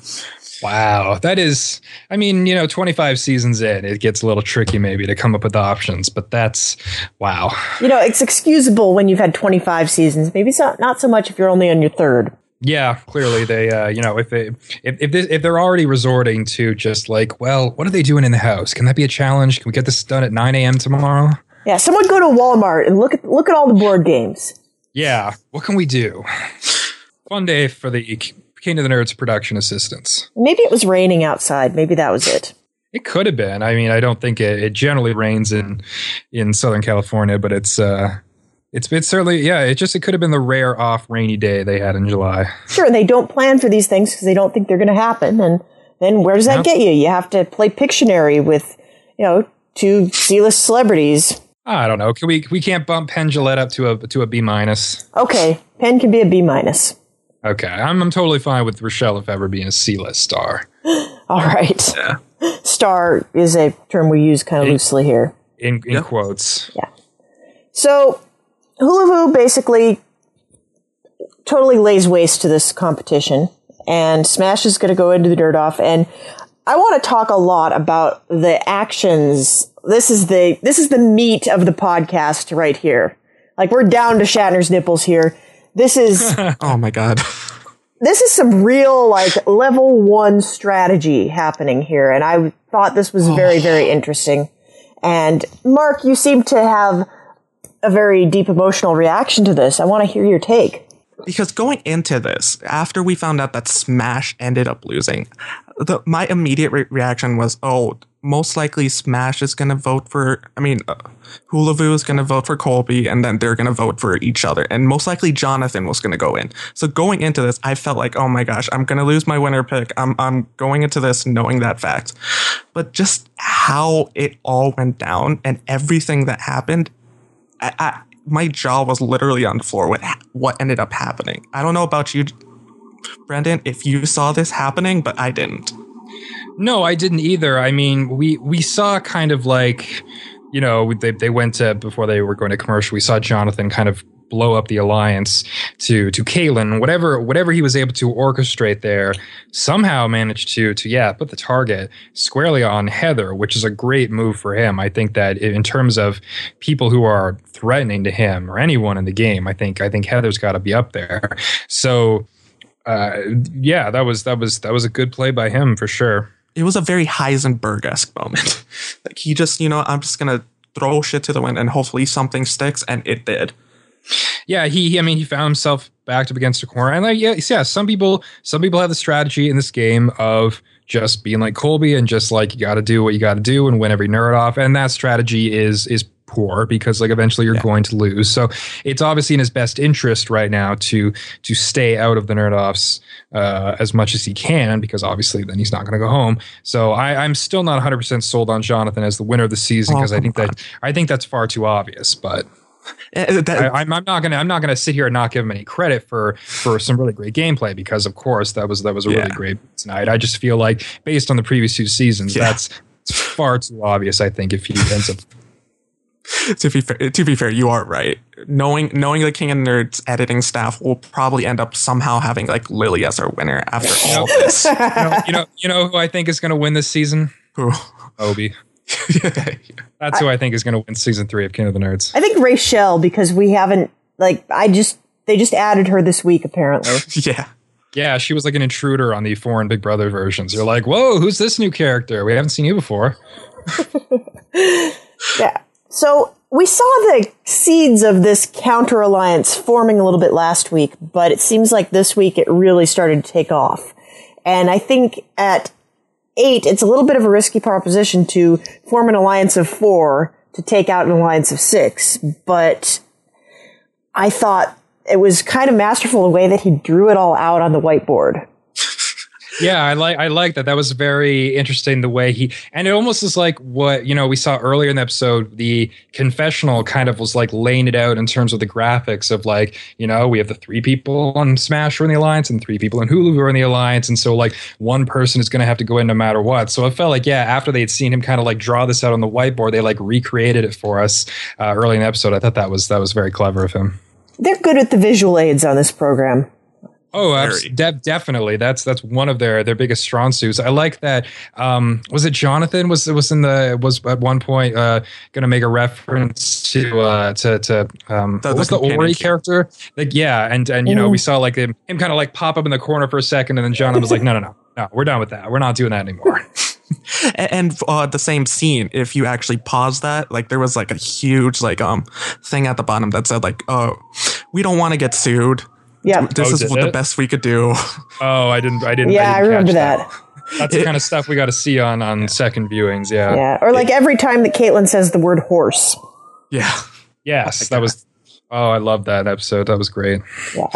Wow, that is, I mean, you know, twenty-five seasons in, it gets a little tricky maybe to come up with options, but that's, wow. You know, it's excusable when you've had twenty-five seasons. Maybe it's not, not so much if you're only on your third. Yeah, clearly they, uh, you know, if they, if if, this, if they're already resorting to just like, well, what are they doing in the house? Can that be a challenge? Can we get this done at nine a.m. tomorrow? Yeah, someone go to Walmart and look at look at all the board games. Yeah, what can we do? Fun day for the King of the Nerds production assistants. Maybe it was raining outside. Maybe that was it. It could have been. I mean, I don't think it, it generally rains in in Southern California, but it's uh, it's it's certainly yeah. It just it could have been the rare off rainy day they had in July. Sure, and they don't plan for these things because they don't think they're going to happen. And then where does that yeah. get you? You have to play Pictionary with, you know, two C-list celebrities. I don't know. Can we we can't bump Penn Jillette up to a to a B minus? Okay, Penn can be a B minus. Okay, I'm I'm totally fine with Rochelle Lefevre being a C-list star. All right. Yeah. Star is a term we use kind of in, loosely here. In, in yeah. quotes. Yeah. So, Hulavu basically totally lays waste to this competition, and Smash is going to go into the Nerd Off, and I want to talk a lot about the actions. This is the this is the meat of the podcast right here. Like, we're down to Shatner's nipples here. This is oh my god. This is some real like level one strategy happening here, and I thought this was very, very interesting. And Mark, you seem to have a very deep emotional reaction to this. I want to hear your take. Because going into this, after we found out that Smash ended up losing, the, my immediate re- reaction was, oh, most likely Smash is going to vote for, I mean, uh, Hulavu is going to vote for Colby, and then they're going to vote for each other. And most likely Jonathan was going to go in. So going into this, I felt like, oh my gosh, I'm going to lose my winner pick. I'm, I'm going into this knowing that fact. But just how it all went down and everything that happened, I, I, my jaw was literally on the floor with what ended up happening. I don't know about you, Brendan, if you saw this happening, but I didn't. No, I didn't either. I mean, we, we saw kind of like, you know, they they went to, before they were going to commercial, we saw Jonathan kind of blow up the alliance to to Caitlyn, whatever whatever he was able to orchestrate there, somehow managed to to yeah put the target squarely on Heather, which is a great move for him. I think that in terms of people who are threatening to him or anyone in the game, I think I think Heather's got to be up there. So uh, yeah, that was that was that was a good play by him for sure. It was a very Heisenberg-esque moment. Like he just, you know, I'm just gonna throw shit to the wind and hopefully something sticks, and it did. Yeah, he, he I mean, he found himself backed up against a corner, and like, yeah, yeah, some people, some people have the strategy in this game of just being like Colby and just like you got to do what you got to do and win every nerd off, and that strategy is is poor because like eventually you're yeah. going to lose. So it's obviously in his best interest right now to to stay out of the nerd offs uh, as much as he can, because obviously then he's not going to go home. So I, I'm still not one hundred percent sold on Jonathan as the winner of the season because oh, I think that I think that's far too obvious, but. Uh, that, I, I'm, I'm not gonna. I'm not gonna sit here and not give him any credit for for some really great gameplay because, of course, that was that was a yeah. really great tonight. I just feel like, based on the previous two seasons, yeah. that's far too obvious. I think if he ends up. to be fair, to be fair, you are right. Knowing knowing the King of Nerds editing staff will probably end up somehow having like Lily as our winner after all you know, this. You know, you know, you know who I think is going to win this season? Who? Obi. yeah. That's who I, I think is going to win season three of King of the Nerds. I think Rachel, because we haven't like I just they just added her this week apparently. yeah. Yeah, she was like an intruder on the foreign Big Brother versions. You're like, whoa, who's this new character? We haven't seen you before. yeah. So we saw the seeds of this counter alliance forming a little bit last week, but it seems like this week it really started to take off. And I think at eight, it's a little bit of a risky proposition to form an alliance of four to take out an alliance of six. But I thought it was kind of masterful the way that he drew it all out on the whiteboard. Yeah, I like I like that. That was very interesting the way he, and it almost is like what, you know, we saw earlier in the episode, the confessional kind of was like laying it out in terms of the graphics of like, you know, we have the three people on Smash who are in the alliance and three people in Hulu who are in the alliance. And so like one person is going to have to go in no matter what. So it felt like, yeah, after they had seen him kind of like draw this out on the whiteboard, they like recreated it for us uh, early in the episode. I thought that was, that was very clever of him. They're good at the visual aids on this program. Oh, abs- de- definitely. That's that's one of their their biggest strong suits. I like that. Um, was it Jonathan was was in the was at one point uh, going to make a reference to uh, to to um, the, what was the, the Ori character? Like yeah, and and you mm. know we saw like him, him kind of like pop up in the corner for a second, and then Jonathan was like, no no no no, we're done with that. We're not doing that anymore. And uh, the same scene, if you actually pause that, like there was like a huge like um thing at the bottom that said like, oh, we don't want to get sued. Yeah, this oh, is what it? the best we could do. Oh, I didn't. I didn't. Yeah, I, I didn't remember that. that. That's the kind of stuff we got to see on on yeah. second viewings. Yeah. Yeah, or like every time that Caitlyn says the word horse. Yeah. Yes, like that, that was. Oh, I love that episode. That was great. Yeah.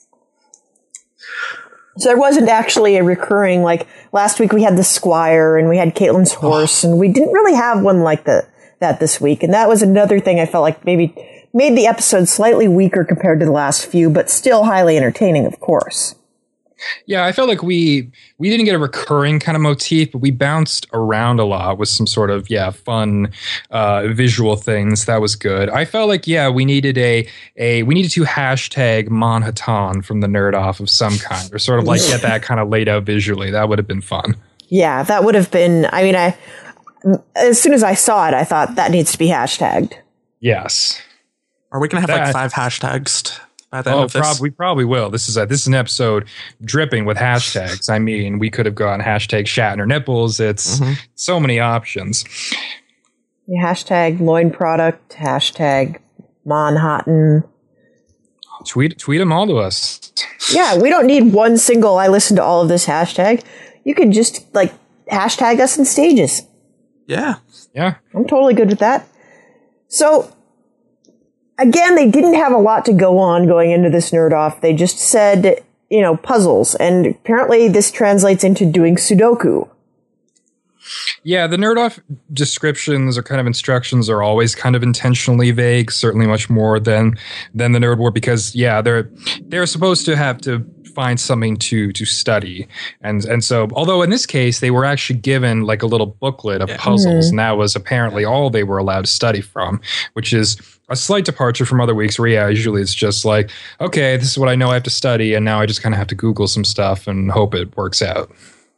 So there wasn't actually a recurring, like last week we had the Squire and we had Caitlyn's horse, oh. and we didn't really have one like the, that this week. And that was another thing I felt like maybe made the episode slightly weaker compared to the last few, but still highly entertaining, of course. Yeah, I felt like we we didn't get a recurring kind of motif, but we bounced around a lot with some sort of, yeah, fun uh, visual things. That was good. I felt like, yeah, we needed a a we needed to hashtag Manhattan from the nerd off of some kind, or sort of like get that kind of laid out visually. That would have been fun. Yeah, that would have been, I mean, I as soon as I saw it, I thought that needs to be hashtagged. Yes. Are we going to have that, like five hashtags? By the end oh, of this? prob- we probably will. This is a this is an episode dripping with hashtags. I mean, we could have gone hashtag Shatner nipples. It's mm-hmm. so many options. Yeah, hashtag loin product. Hashtag Manhattan. Tweet tweet them all to us. Yeah, we don't need one single. I listened to all of this hashtag. You could just like hashtag us in stages. Yeah, yeah. I'm totally good with that. So. Again, they didn't have a lot to go on going into this nerd off. They just said, you know, puzzles. And apparently this translates into doing Sudoku. Yeah, the nerd off descriptions or kind of instructions are always kind of intentionally vague, certainly much more than than the nerd war, because, yeah, they're they're supposed to have to find something to to study. And and so, although in this case they were actually given like a little booklet of Yeah. puzzles, Mhm. and that was apparently all they were allowed to study from, which is a slight departure from other weeks where, yeah, usually it's just like, okay, this is what I know I have to study, and now I just kind of have to Google some stuff and hope it works out.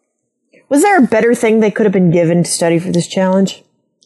Was there a better thing they could have been given to study for this challenge?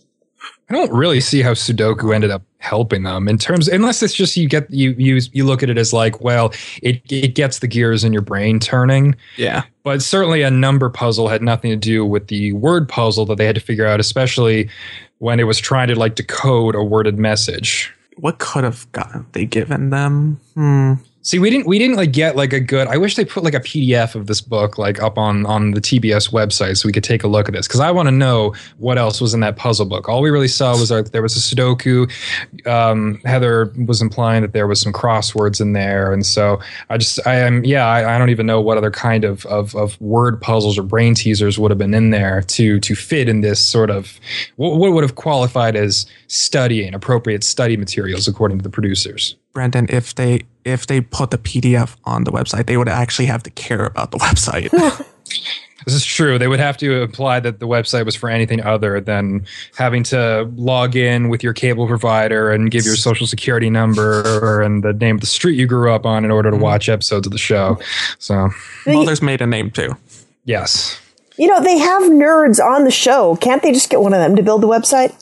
I don't really see how Sudoku ended up helping them in terms, unless it's just you get you you you look at it as like, well, it it gets the gears in your brain turning. Yeah. But certainly a number puzzle had nothing to do with the word puzzle that they had to figure out, especially when it was trying to like decode a worded message. What could have gotten they given them? Hmm. See, we didn't we didn't like get like a good. I wish they put like a P D F of this book like up on on the T B S website so we could take a look at this, because I want to know what else was in that puzzle book. All we really saw was our, there was a Sudoku. Um, Heather was implying that there was some crosswords in there, and so I just I am yeah I, I don't even know what other kind of, of of word puzzles or brain teasers would have been in there to to fit in this sort of what, what would have qualified as studying appropriate study materials according to the producers. Brendan, if they if they put the P D F on the website, they would actually have to care about the website. This is true. They would have to imply that the website was for anything other than having to log in with your cable provider and give your social security number and the name of the street you grew up on in order to watch episodes of the show. So, Mother's maiden name too. yes. You know, they have nerds on the show. Can't they just get one of them to build the website?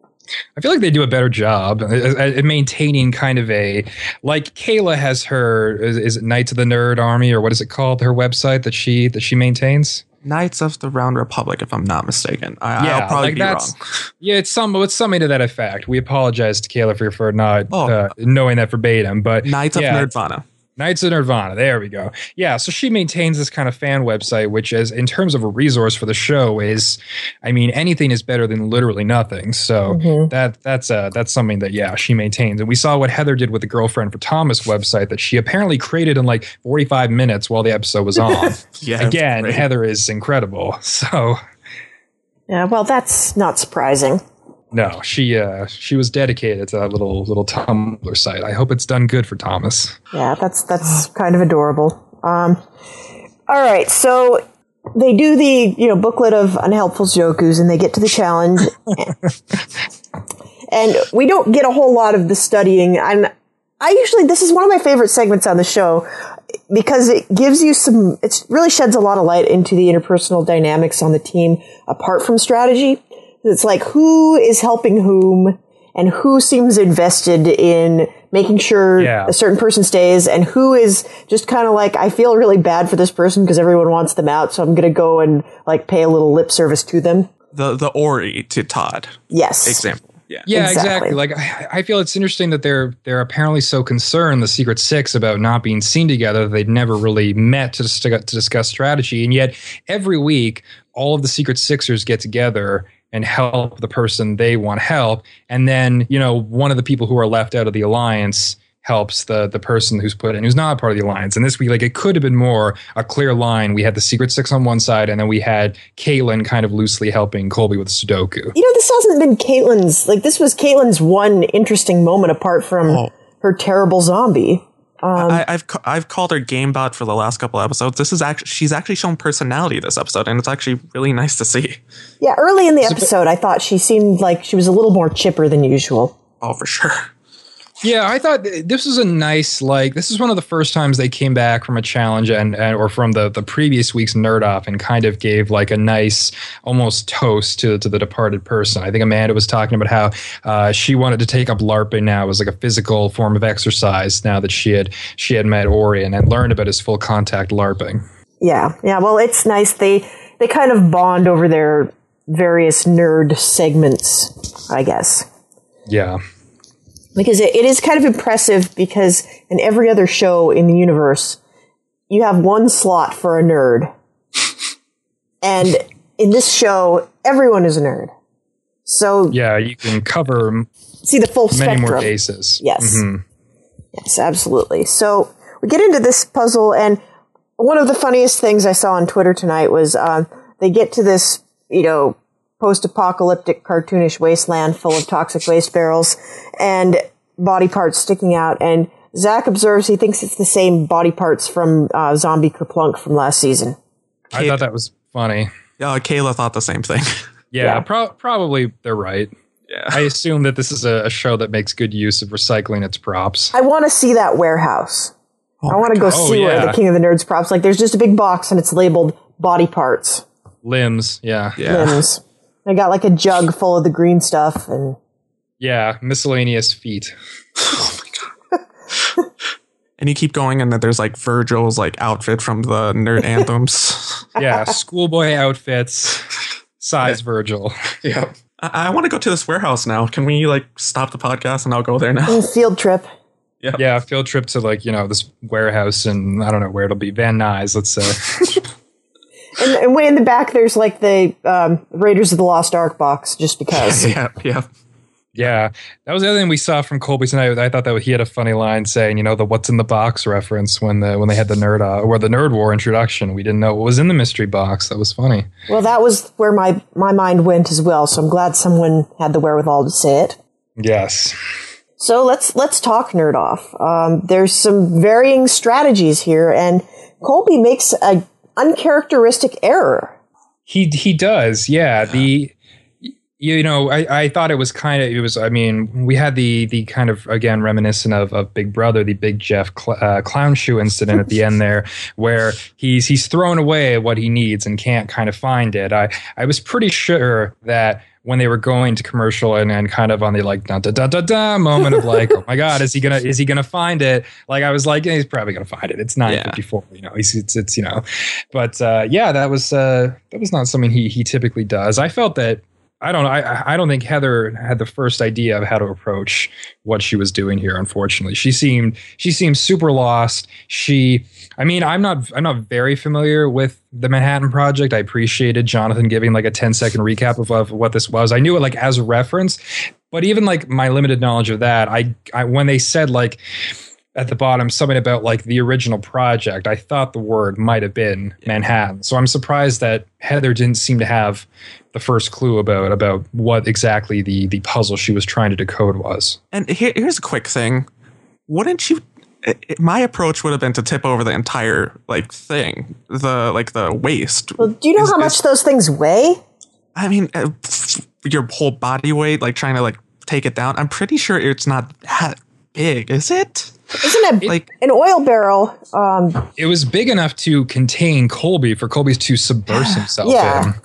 I feel like they do a better job at, at maintaining kind of a, like Kayla has her, is, is it Knights of the Nerd Army, or what is it called? Her website that she that she maintains? Knights of the Round Republic, if I'm not mistaken. I, Yeah, I'll probably like be that's- wrong. Yeah, it's some it's something to that effect. We apologize to Kayla for, for not Oh. uh, knowing that verbatim, but Knights of yeah, Nerdvana. Knights of Nirvana. There we go. Yeah, so she maintains this kind of fan website, which is, in terms of a resource for the show, is, I mean, anything is better than literally nothing. So Mhm. that that's uh that's something that yeah she maintains. And we saw what Heather did with the Girlfriend for Thomas website that she apparently created in like forty-five minutes while the episode was on. Yeah. Again, great. Heather is incredible. So Yeah, well, that's not surprising. no, she uh she was dedicated to that little little Tumblr site. I hope it's done good for Thomas. Yeah, that's that's kind of adorable. Um, all right, so they do the you know booklet of unhelpful Sudokus, and they get to the challenge, and we don't get a whole lot of the studying. And I usually this is one of my favorite segments on the show because it gives you some. It really sheds a lot of light into the interpersonal dynamics on the team apart from strategy. It's like who is helping whom and who seems invested in making sure Yeah. a certain person stays and who is just kind of like, I feel really bad for this person because everyone wants them out. So I'm going to go and like pay a little lip service to them. The the Ori to Todd Yes. example. Yeah. Yeah, Exactly. exactly. Like I, I feel it's interesting that they're they're apparently so concerned, the Secret Six, about not being seen together. They'd never really met to, dis- to discuss strategy, and yet every week all of the Secret Sixers get together and help the person they want to help, and then you know one of the people who are left out of the alliance helps the the person who's put in who's not part of the alliance. And this week, like it could have been more a clear line. We had the Secret Six on one side, and then we had Caitlin kind of loosely helping Colby with Sudoku. You know, this hasn't been Caitlin's, like this was Caitlin's one interesting moment apart from Oh. her terrible zombie. Um, I, I've ca- I've called her GameBot for the last couple episodes. This is actually she's actually shown personality this episode, and it's actually really nice to see. yeah, early in the episode, I thought she seemed like she was a little more chipper than usual. Oh, for sure. Yeah, I thought th- this was a nice, like, this is one of the first times they came back from a challenge and, and or from the, the previous week's Nerd Off and kind of gave like a nice, almost toast to, to the departed person. I think Amanda was talking about how uh, she wanted to take up LARPing now as like a physical form of exercise now that she had she had met Ori and had learned about his full contact LARPing. Yeah, yeah. Well, it's nice. They they kind of bond over their various nerd segments, I guess. Yeah. Because it, it is kind of impressive because in every other show in the universe, you have one slot for a nerd. And in this show, everyone is a nerd. So Yeah, you can cover m- see the full many spectrum. more bases. Yes. Mhm. Yes, absolutely. So we get into this puzzle, and one of the funniest things I saw on Twitter tonight was um, they get to this, you know, post-apocalyptic cartoonish wasteland full of toxic waste barrels and body parts sticking out, and Zach observes he thinks it's the same body parts from uh, Zombie Kerplunk from last season. I thought that was funny. Yeah, Kayla thought the same thing. Yeah, Yeah. Pro- probably they're right. Yeah. I assume that this is a, a show that makes good use of recycling its props. I want to see that warehouse. I want to go Oh, see where yeah. the King of the Nerds props. Like, there's just a big box and it's labeled body parts, Limbs, yeah. Yeah. limbs. I got like a jug full of the green stuff, and Yeah, miscellaneous feet. And you keep going, and then there's like Virgil's like outfit from the Nerd Anthems. Yeah, schoolboy outfits, size Virgil. Yeah. I, I want to go to this warehouse now. Can we like stop the podcast and I'll go there now? and field trip. Yeah, field trip to like, you know, this warehouse and I don't know where it'll be. Van Nuys, let's say. And, and way in the back, there's like the um, Raiders of the Lost Ark box, just because. yeah, yeah. Yeah, that was the other thing we saw from Colby tonight. I thought that he had a funny line saying, you know, the "what's in the box" reference when the when they had the nerd uh, or the Nerd War introduction. We didn't know what was in the mystery box. That was funny. Well, that was where my, my mind went as well, so I'm glad someone had the wherewithal to say it. Yes. So let's let's talk Nerd Off. Um, there's some varying strategies here, and Colby makes a uncharacteristic error. He he does, yeah. The you know, I, I thought it was kind of it was. I mean, we had the the kind of again reminiscent of, of Big Brother, the Big Jeff cl- uh, clown shoe incident at the end there, where he's he's thrown away what he needs and can't kind of find it. I I was pretty sure that when they were going to commercial and, and kind of on the like da da da da da moment of like, oh my God, is he gonna is he gonna find it? Like I was like, yeah, he's probably gonna find it. It's nine fifty four, you know. He's it's, it's you know, but uh, yeah, that was uh, that was not something he he typically does. I felt that. I don't I I don't think Heather had the first idea of how to approach what she was doing here. Unfortunately, she seemed she seemed super lost. She, I mean, I'm not I'm not very familiar with the Manhattan Project. I appreciated Jonathan giving like a ten second recap of, of what this was. I knew it like as a reference, but even like my limited knowledge of that, I, I when they said like at the bottom something about like the original project, I thought the word might have been Manhattan. So I'm surprised that Heather didn't seem to have the first clue about about what exactly the the puzzle she was trying to decode was. And here, here's a quick thing. Wouldn't you it, my approach would have been to tip over the entire like thing, the like the waist. Well, do you know Is- how much is- those things weigh? I mean, uh, your whole body weight, like trying to like take it down. I'm pretty sure it's not that big, is it? Isn't it Like- an oil barrel? Um, It was big enough to contain Colby for Colby to submerge himself Yeah. in.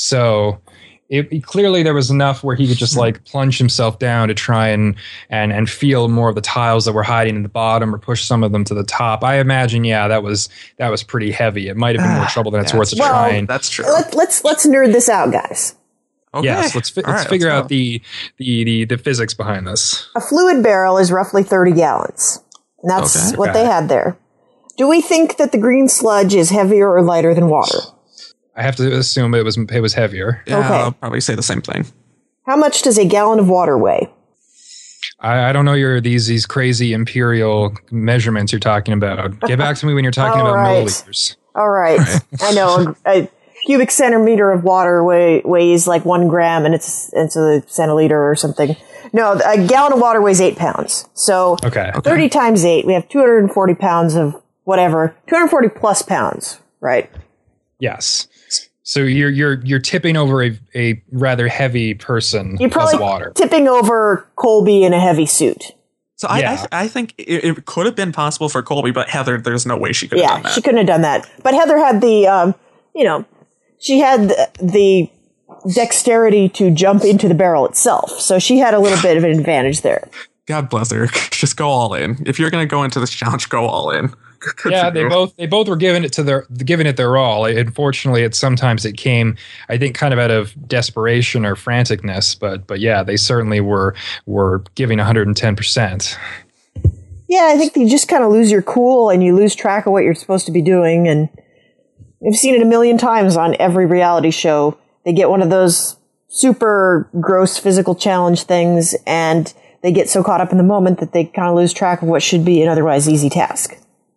So it, it- clearly there was enough where he could just like plunge himself down to try and, and and feel more of the tiles that were hiding in the bottom or push some of them to the top. I imagine, yeah, that was that was pretty heavy. It might have been more trouble than it's Yeah, worth to well, try and That's true. let, let's let's nerd this out, guys. Okay. yes, let's fi- All let's right, figure let's out the, the the the physics behind this. A fluid barrel is roughly thirty gallons. And that's Okay. what Okay. they had there. Do we think that the green sludge is heavier or lighter than water? I have to assume it was it was heavier. Yeah, Okay. I'll probably say the same thing. How much does a gallon of water weigh? I, I don't know your these these crazy imperial measurements you're talking about. Get back to me when you're talking All about right. milliliters. All right. I know a, a cubic centimeter of water weigh, weighs like one gram, and it's it's a centiliter or something. No, a gallon of water weighs eight pounds. So Okay. thirty times eight, we have two hundred forty pounds of whatever, two hundred forty plus pounds, right? Yes. So you're you're you're tipping over a, a rather heavy person You're plus probably water. tipping over Colby in a heavy suit. So I, I, Yeah. th- I think it, it could have been possible for Colby, but Heather, there's no way she could have Yeah, done that. she couldn't have done that. But Heather had the, um, you know, she had the, the dexterity to jump into the barrel itself. So she had a little bit of an advantage there. God bless her. Just go all in. If you're going to go into this challenge, go all in. Good Yeah, for they you. both they both were giving it to their giving it their all. Unfortunately, it sometimes it came, I think, kind of out of desperation or franticness. But but yeah, they certainly were were giving one hundred ten percent. Yeah, I think you just kind of lose your cool and you lose track of what you're supposed to be doing. And I've seen it a million times on every reality show. They get one of those super gross physical challenge things and they get so caught up in the moment that they kind of lose track of what should be an otherwise easy task.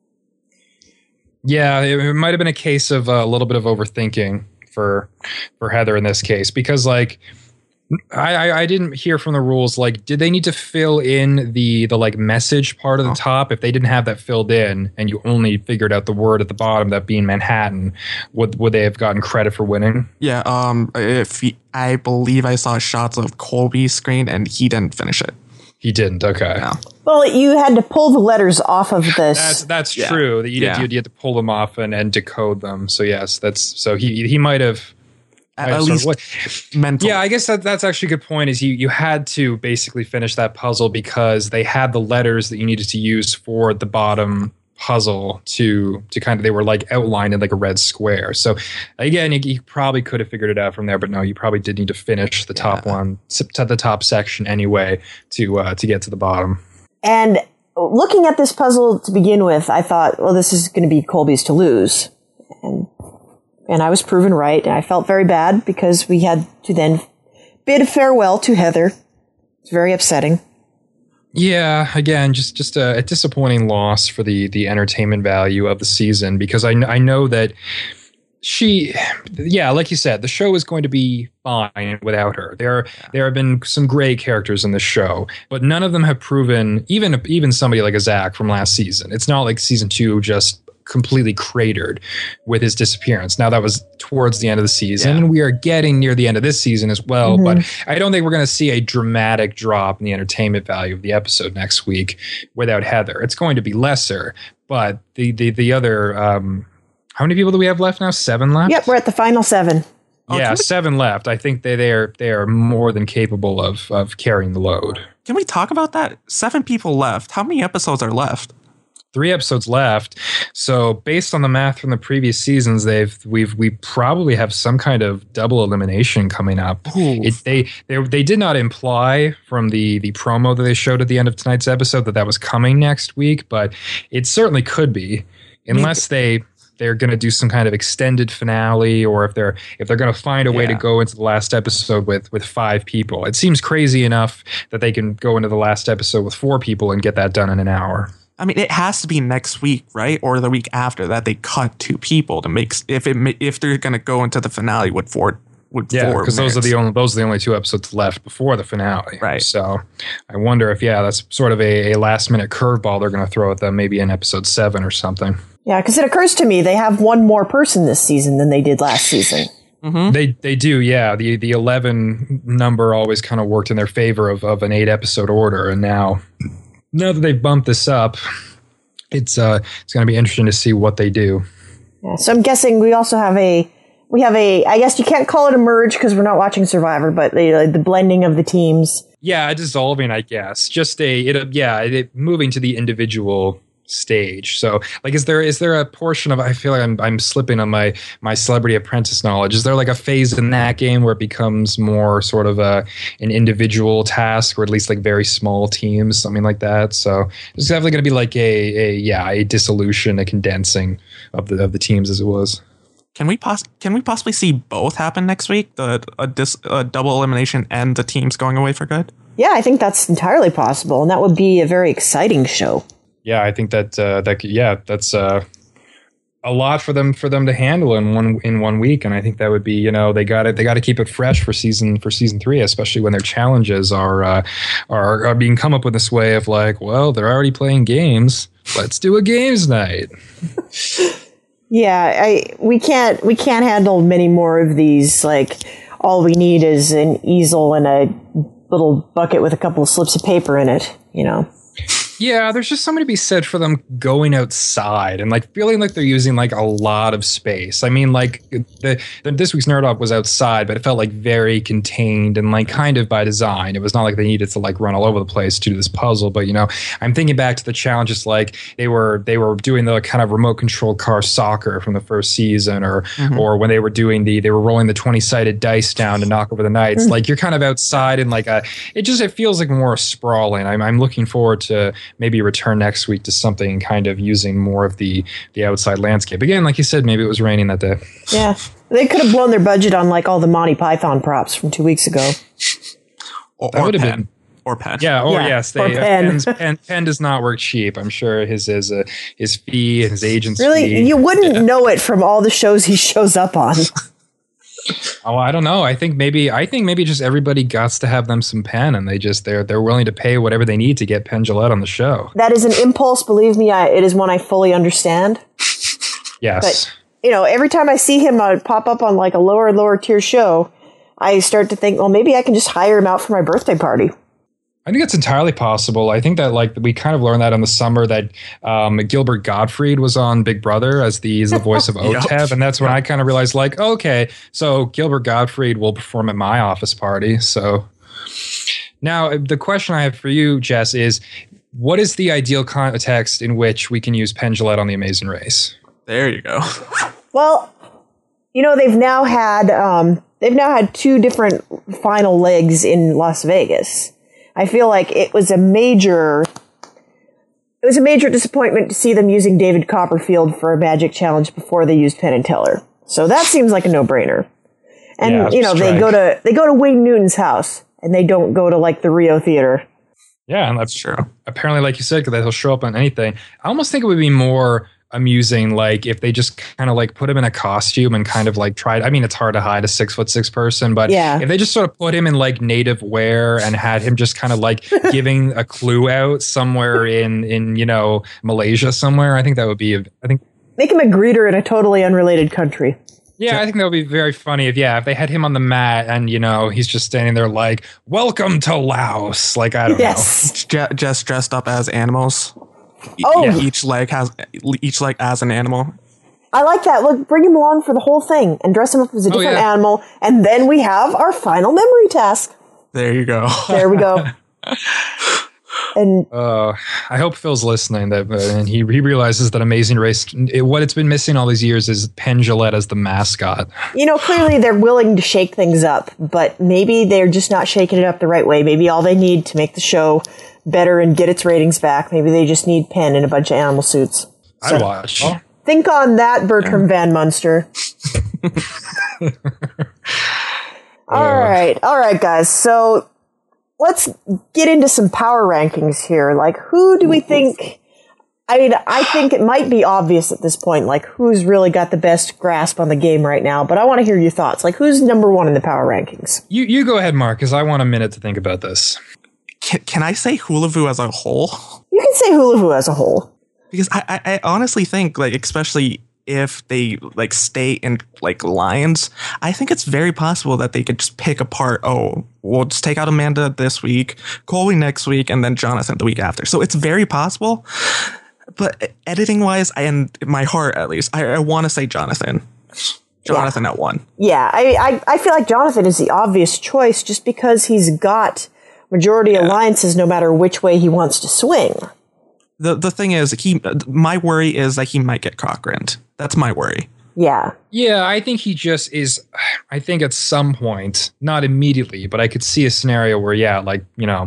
Yeah, it, it might have been a case of uh, a little bit of overthinking for for Heather in this case, because like I, I I didn't hear from the rules. Like, did they need to fill in the the like message part of the top? If they didn't have that filled in, and you only figured out the word at the bottom, that being Manhattan, would would they have gotten credit for winning? Yeah. Um. If he, I believe I saw shots of Colby's screen, and he didn't finish it. He didn't. Okay. No. Well, you had to pull the letters off of this. That's that's Yeah. true. That you Yeah. did you had to pull them off and, and decode them. So yes, that's so he he might have. At, might at have least sort of- mentally. Yeah, I guess that that's actually a good point. Is you you had to basically finish that puzzle because they had the letters that you needed to use for the bottom puzzle to to kind of they were like outlined in like a red square. So again, you, you probably could have figured it out from there, but no, you probably did need to finish the top Yeah. one to the top section anyway to uh, to get to the bottom. And looking at this puzzle to begin with, I thought, well, this is going to be Colby's to lose. And and I was proven right. And I felt very bad because we had to then bid farewell to Heather. It's very upsetting. Yeah, again, just just a, a disappointing loss for the the entertainment value of the season because I, kn- I know that she, yeah, like you said, the show is going to be fine without her. There there have been some great characters in this show, but none of them have proven, even even somebody like a Zach from last season. It's not like season two just completely cratered with his disappearance. Now that was towards the end of the season, Yeah. and we are getting near the end of this season as well. Mhm. But I don't think we're going to see a dramatic drop in the entertainment value of the episode next week without Heather. It's going to be lesser, but the the the other um, how many people do we have left now? Seven left. Yep, we're at the final seven. Oh, yeah, can we- seven left. I think they they are they are more than capable of of carrying the load. Can we talk about that? Seven people left. How many episodes are left? Three episodes left. So based on the math from the previous seasons, they've we've we probably have some kind of double elimination coming up. Ooh. It, they they they did not imply from the the promo that they showed at the end of tonight's episode that that was coming next week, but it certainly could be, unless they they're going to do some kind of extended finale, or if they're if they're going to find a way to Yeah. go into the last episode with with five people. It seems crazy enough that they can go into the last episode with four people and get that done in an hour. I mean, it has to be next week, right, or the week after that they cut two people to make if it ma- if they're going to go into the finale with four with Yeah, four. because those are minutes. the only those are the only two episodes left before the finale. Right. So I wonder if yeah, that's sort of a, a last minute curveball they're going to throw at them, maybe in episode seven or something. Yeah, because it occurs to me they have one more person this season than they did last season. They they do, yeah. The the eleven number always kind of worked in their favor of, of an eight episode order, and now now that they've bumped this up, it's uh it's going to be interesting to see what they do. Yeah, so I'm guessing we also have a we have a I guess you can't call it a merge because we're not watching Survivor, but the the blending of the teams. Yeah, dissolving, I guess. Just a it yeah, it, moving to the individual stage. So like is there is there a portion of I feel like I'm I'm slipping on my my Celebrity Apprentice knowledge. Is there like a phase in that game where it becomes more sort of a an individual task, or at least like very small teams, something like that? So it's definitely going to be like a a yeah, a dissolution, a condensing of the of the teams as it was. Can we poss- Can we possibly see both happen next week? The a, dis- a double elimination and the teams going away for good. Yeah, I think that's entirely possible, and that would be a very exciting show. Yeah, I think that uh, that could- yeah, that's uh, a lot for them for them to handle in one in one week, and I think that would be you know they got it they got to keep it fresh for season for season three, especially when their challenges are uh, are are being come up with this way of like, well, they're already playing games, let's do a games night. Yeah, I we can't we can't handle many more of these. Like all we need is an easel and a little bucket with a couple of slips of paper in it. You know. Yeah, there's just something to be said for them going outside and like feeling like they're using like a lot of space. I mean, like the, the this week's Nerd Off was outside, but it felt like very contained and like kind of by design. It was not like they needed to like run all over the place to do this puzzle. But you know, I'm thinking back to the challenges like they were they were doing the kind of remote control car soccer from the first season, or Mhm. or when they were doing the they were rolling the twenty sided dice down to knock over the knights. Like you're kind of outside and like a it just it feels like more sprawling. I'm I'm looking forward to maybe return next week to something kind of using more of the the outside landscape. Again, like you said, maybe it was raining that day. Yeah, they could have blown their budget on like all the Monty Python props from two weeks ago. Or, That or would have Penn. been- Or Penn. Yeah, or Yeah, yes, they, or uh, Penn. Penn's- Penn, Penn does not work cheap. I'm sure his his uh, his fee and his agent's Really, fee. you wouldn't know it from all the shows he shows up on. Oh, I don't know. I think maybe I think maybe just everybody got to have them some Penn, and they just they're they're willing to pay whatever they need to get Penn Jillette on the show. That is an impulse. Believe me, I, it is one I fully understand. Yes. But, you know, every time I see him uh, pop up on like a lower and lower tier show, I start to think, well, maybe I can just hire him out for my birthday party. I think it's entirely possible. I think that like we kind of learned that in the summer that um, Gilbert Gottfried was on Big Brother as the, as the voice of O T E V. Yep. And that's when I kind of realized like, okay, so Gilbert Gottfried will perform at my office party. So now the question I have for you, Jess, is what is the ideal context in which we can use Penn Jillette on The Amazing Race? There you go. Well, you know, they've now had um, they've now had two different final legs in Las Vegas. I feel like it was a major it was a major disappointment to see them using David Copperfield for a Magic Challenge before they used Penn and Teller. So that seems like a no-brainer. And yeah, you know, strike. they go to they go to Wayne Newton's house and they don't go to like the Rio Theater. Yeah, and that's true. Apparently, like you said, that he'll show up on anything. I almost think it would be more amusing, like if they just kind of like put him in a costume and kind of like tried. I mean, it's hard to hide a six foot six person, but yeah. if they just sort of put him in like native wear and had him just kind of like giving a clue out somewhere in in you know Malaysia somewhere, I think that would be. I think make him a greeter in a totally unrelated country. Yeah, I think that would be very funny if yeah if they had him on the mat and you know he's just standing there like welcome to Laos, like I don't yes. know, Je- just dressed up as animals. Oh, yeah. Each leg has each leg as an animal. I like that. Look, bring him along for the whole thing and dress him up as a different oh, yeah. animal, and then we have our final memory task. There you go. There we go. And uh, I hope Phil's listening that uh, and he, he realizes that Amazing Race, it, what it's been missing all these years is Penn Jillette as the mascot. You know, clearly they're willing to shake things up, but maybe they're just not shaking it up the right way. Maybe all they need to make the show better and get its ratings back, maybe they just need Penn in a bunch of animal suits. So, I'd watch. Oh. Think on that, Bertram yeah. Van Munster. all right. All right, guys. So let's get into some power rankings here. Like, who do we think... I mean, I think it might be obvious at this point, like, who's really got the best grasp on the game right now, but I want to hear your thoughts. Like, who's number one in the power rankings? You you go ahead, Mark, because I want a minute to think about this. Can, can I say Hulavu as a whole? You can say Hulavu as a whole. Because I, I, I honestly think, like, especially if they, like, stay in, like, lines, I think it's very possible that they could just pick apart, oh, we'll just take out Amanda this week, Colby next week, and then Jonathan the week after. So it's very possible. But editing-wise, and in my heart, at least, I, I want to say Jonathan. Jonathan yeah. at one. Yeah, I, I I feel like Jonathan is the obvious choice just because he's got majority yeah. alliances no matter which way he wants to swing. The the thing is, he my worry is that he might get Cochraned. That's my worry. Yeah. Yeah, I think he just is, I think at some point, not immediately, but I could see a scenario where, yeah, like, you know,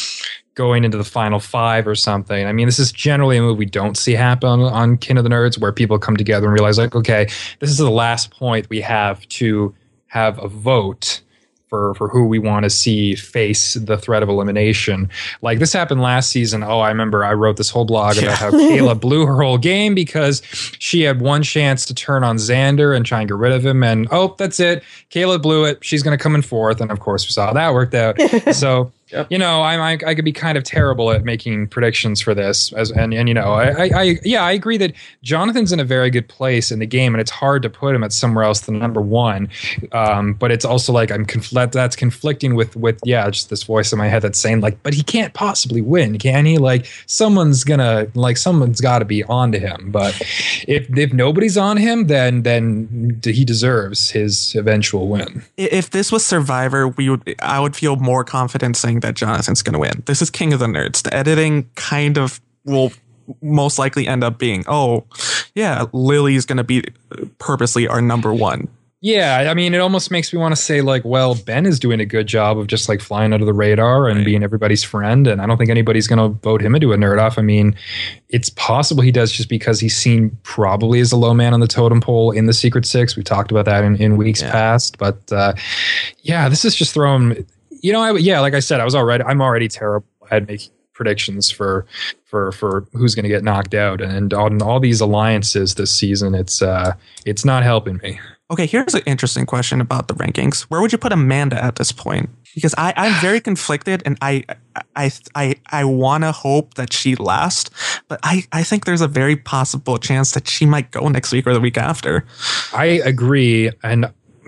going into the final five or something. I mean, this is generally a move we don't see happen on, on King of the Nerds, where people come together and realize, like, okay, this is the last point we have to have a vote for, for who we want to see face the threat of elimination. Like, this happened last season. Oh, I remember I wrote this whole blog about how Kayla blew her whole game because she had one chance to turn on Xander and try and get rid of him. And, oh, that's it. Kayla blew it. She's going to come in fourth. And, of course, we saw how that worked out. So... Yep. You know, I, I I could be kind of terrible at making predictions for this, as and and you know, I, I yeah, I agree that Jonathan's in a very good place in the game, and it's hard to put him at somewhere else than number one. Um, but it's also like I'm confl- that's conflicting with with yeah, just this voice in my head that's saying like, but he can't possibly win, can he? Like someone's gonna like someone's got to be onto him. But if if nobody's on him, then then he deserves his eventual win. If this was Survivor, we would I would feel more confident saying that Jonathan's going to win. This is King of the Nerds. The editing kind of will most likely end up being, oh, yeah, Lily's going to be purposely our number one. Yeah, I mean, it almost makes me want to say, like, well, Ben is doing a good job of just, like, flying under the radar and right. being everybody's friend, and I don't think anybody's going to vote him into a nerd off. I mean, it's possible he does just because he's seen probably as a low man on the totem pole in the Secret Six. We talked about that in, in weeks yeah. past, but, uh, yeah, this is just throwing... You know, I, yeah, like I said, I was already, I'm already terrible at making predictions for for for who's going to get knocked out, and on all these alliances this season, it's uh, it's not helping me. Okay, here's an interesting question about the rankings. Where would you put Amanda at this point? Because I, I'm very conflicted, and I I I I want to hope that she lasts, but I, I think there's a very possible chance that she might go next week or the week after. I agree, and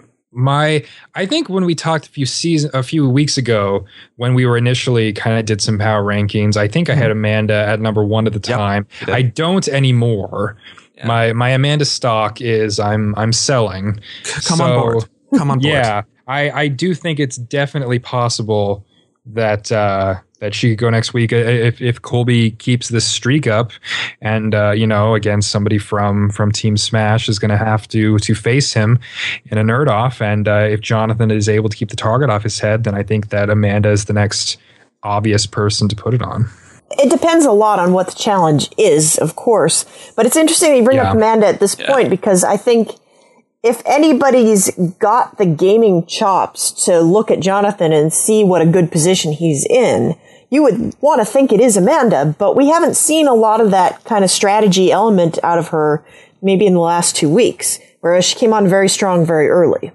my I think when we talked a few season a few weeks ago, when we were initially kind of did some power rankings, I think I had Amanda at number one at the time. Yep, I don't anymore. Yeah. My my Amanda stock is I'm I'm selling. Come so, on board. Come on board. Yeah, I, I do think it's definitely possible that uh, that she could go next week if if Colby keeps this streak up, and uh, you know, again, somebody from from Team Smash is going to have to to face him in a nerd off, and uh, if Jonathan is able to keep the target off his head, then I think that Amanda is the next obvious person to put it on. It depends a lot on what the challenge is, of course. But it's interesting that you bring yeah. up Amanda at this yeah. point, because I think if anybody's got the gaming chops to look at Jonathan and see what a good position he's in, you would want to think it is Amanda. But we haven't seen a lot of that kind of strategy element out of her maybe in the last two weeks, whereas she came on very strong very early.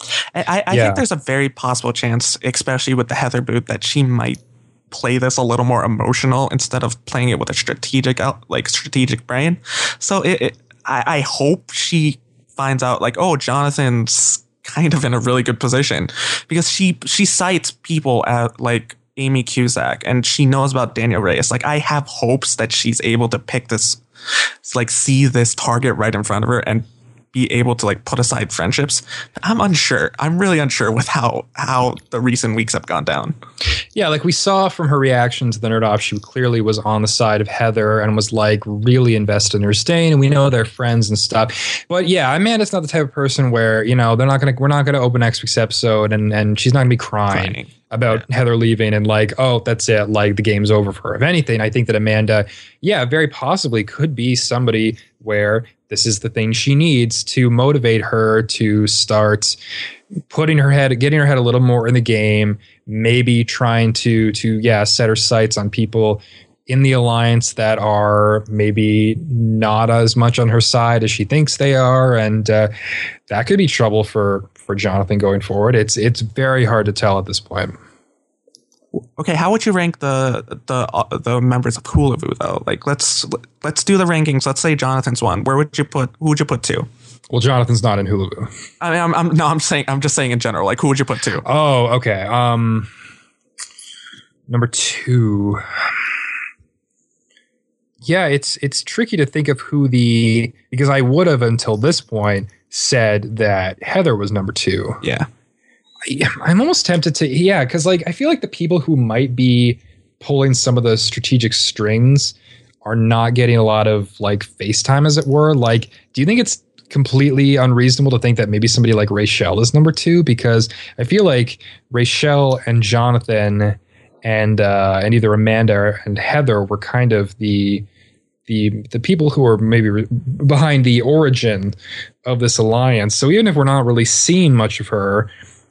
I, I yeah. think there's a very possible chance, especially with the Heather boot, that she might play this a little more emotional instead of playing it with a strategic like strategic brain. So it, it I, I hope she finds out like, oh, Jonathan's kind of in a really good position, because she she cites people at like Amy Cusack, and she knows about Daniel Reyes. Like, I have hopes that she's able to pick this, like see this target right in front of her and be able to like put aside friendships. I'm unsure. I'm really unsure with how how the recent weeks have gone down. Yeah, like we saw from her reaction to the Nerd Off, she clearly was on the side of Heather and was like really invested in her staying, and we know they're friends and stuff. But yeah, Amanda's not the type of person where, you know, they're not gonna we're not gonna open next week's episode and and she's not gonna be crying, crying. about yeah. Heather leaving and like, oh, that's it, like the game's over for her. If anything, I think that Amanda, yeah, very possibly could be somebody where this is the thing she needs to motivate her to start putting her head, getting her head a little more in the game, maybe trying to, to yeah, set her sights on people in the alliance that are maybe not as much on her side as she thinks they are. And uh, that could be trouble for, for Jonathan going forward. It's, it's very hard to tell at this point. Okay, how would you rank the the uh, the members of Hulavu though? Like, let's let's do the rankings. Let's say Jonathan's one. Where would you put? Who would you put two? Well, Jonathan's not in Hulavu. I mean, I'm, I'm no, I'm saying I'm just saying in general. Like, who would you put two? Oh, okay. Um, number two. Yeah, it's it's tricky to think of who the because I would have until this point said that Heather was number two. Yeah. I'm almost tempted to, yeah, because like I feel like the people who might be pulling some of the strategic strings are not getting a lot of like face time, as it were. Like, do you think it's completely unreasonable to think that maybe somebody like Rachel is number two? Because I feel like Rachel and Jonathan and uh, and either Amanda and Heather were kind of the the the people who are maybe re- behind the origin of this alliance. So even if we're not really seeing much of her.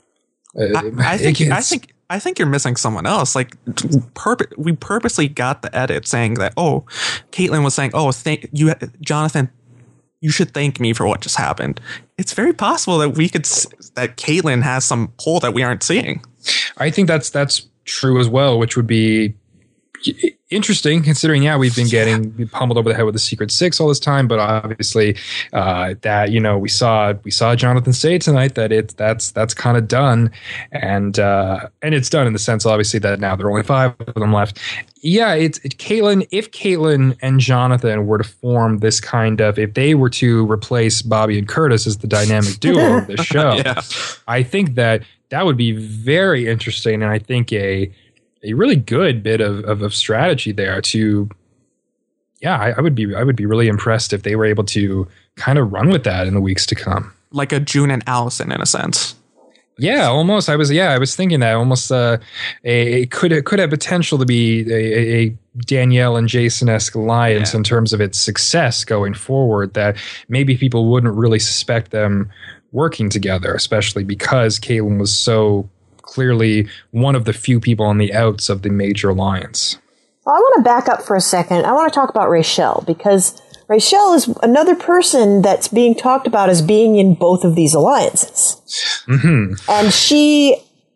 I, I think I think I think you're missing someone else. Like, purpo- we purposely got the edit saying that, oh, Caitlyn was saying, oh, thank you, Jonathan, you should thank me for what just happened. It's very possible that we could that Caitlyn has some pull that we aren't seeing. I think that's that's true as well, which would be interesting considering, yeah, we've been getting pummeled over the head with the Secret Six all this time, but obviously uh, that, you know, we saw we saw Jonathan say tonight that it's that's that's kind of done, and uh, and it's done in the sense, obviously, that now there are only five of them left. Yeah, it's it, Caitlyn. If Caitlyn and Jonathan were to form this kind of, if they were to replace Bobby and Curtis as the dynamic duo of this show, yeah. I think that that would be very interesting, and I think a a really good bit of, of, of strategy there to, yeah, I, I would be I would be really impressed if they were able to kind of run with that in the weeks to come. Like a June and Allison in a sense. Yeah, almost. I was yeah, I was thinking that almost uh, a, a could it could have potential to be a, a Danielle and Jason-esque alliance yeah. in terms of its success going forward. That maybe people wouldn't really suspect them working together, especially because Caitlyn was so clearly one of the few people on the outs of the major alliance. Well, I want to back up for a second. I want to talk about Rachel, because Rachel is another person that's being talked about as being in both of these alliances. Mm-hmm. And she,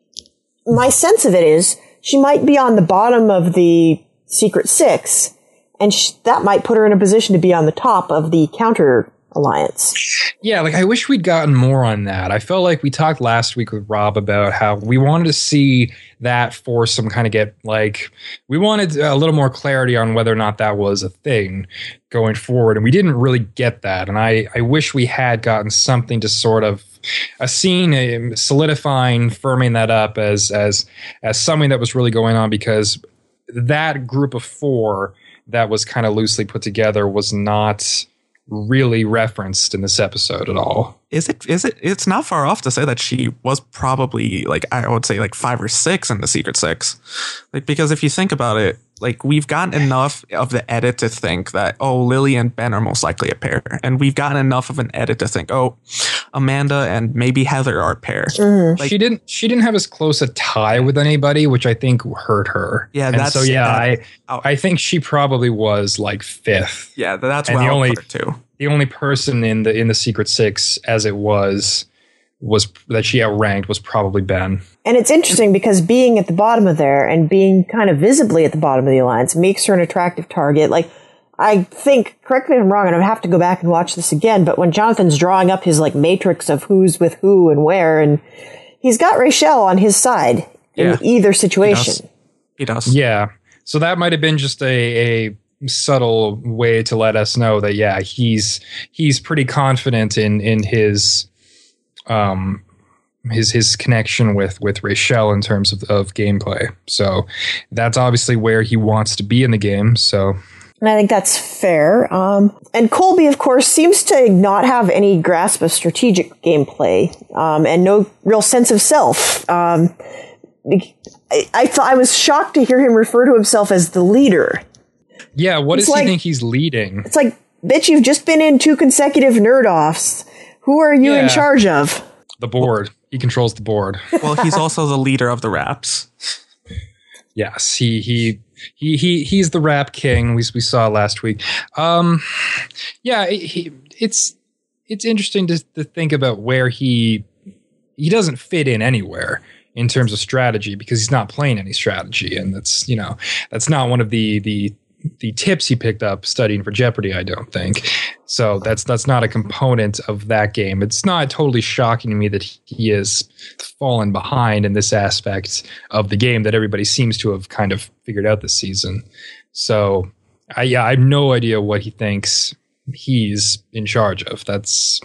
my sense of it is, she might be on the bottom of the Secret Six, and sh- that might put her in a position to be on the top of the counter alliance. Yeah, like I wish we'd gotten more on that. I felt like we talked last week with Rob about how we wanted to see that for some kind of get like we wanted a little more clarity on whether or not that was a thing going forward, and we didn't really get that. And I, I wish we had gotten something to sort of a scene uh, solidifying, firming that up as as as something that was really going on, because that group of four that was kind of loosely put together was not really referenced in this episode at all. Is it? Is it? It's not far off to say that she was probably like I would say like five or six in the Secret Six, like because if you think about it, like we've gotten enough of the edit to think that oh Lily and Ben are most likely a pair, and we've gotten enough of an edit to think oh Amanda and maybe Heather are a pair. Mm-hmm. Like, she didn't. She didn't have as close a tie with anybody, which I think hurt her. Yeah, and that's so. Yeah, that, I I think she probably was like fifth. Yeah, that's and where the I'll only put her too. The only person in the in the Secret Six as it was was that she outranked was probably Ben. And it's interesting because being at the bottom of there and being kind of visibly at the bottom of the alliance makes her an attractive target. Like, I think, correct me if I'm wrong, and I have to go back and watch this again, but when Jonathan's drawing up his like matrix of who's with who and where, and he's got Rachel on his side in Yeah, either situation. He does. He does. Yeah, so that might have been just a a subtle way to let us know that yeah he's he's pretty confident in in his um his his connection with with Rachel in terms of, of gameplay. So that's obviously where he wants to be in the game. So And I think that's fair. Um, and Colby, of course, seems to not have any grasp of strategic gameplay um, and no real sense of self. Um, I, I thought I was shocked to hear him refer to himself as the leader. yeah, what It's does like- he think he's leading? It's like, bitch, you've just been in two consecutive nerd offs. Who are you in Yeah. charge of? The board. He controls the board. Well, he's also the leader of the Raps. Yes, he he he he he's the rap king. We we saw last week. Um, yeah, he, it's it's interesting to to think about where he he doesn't fit in anywhere in terms of strategy, because he's not playing any strategy, and that's you know that's not one of the the the tips he picked up studying for Jeopardy, I don't think. So that's that's not a component of that game. It's not totally shocking to me that he is fallen behind in this aspect of the game that everybody seems to have kind of figured out this season. So I yeah, I have no idea what he thinks he's in charge of. That's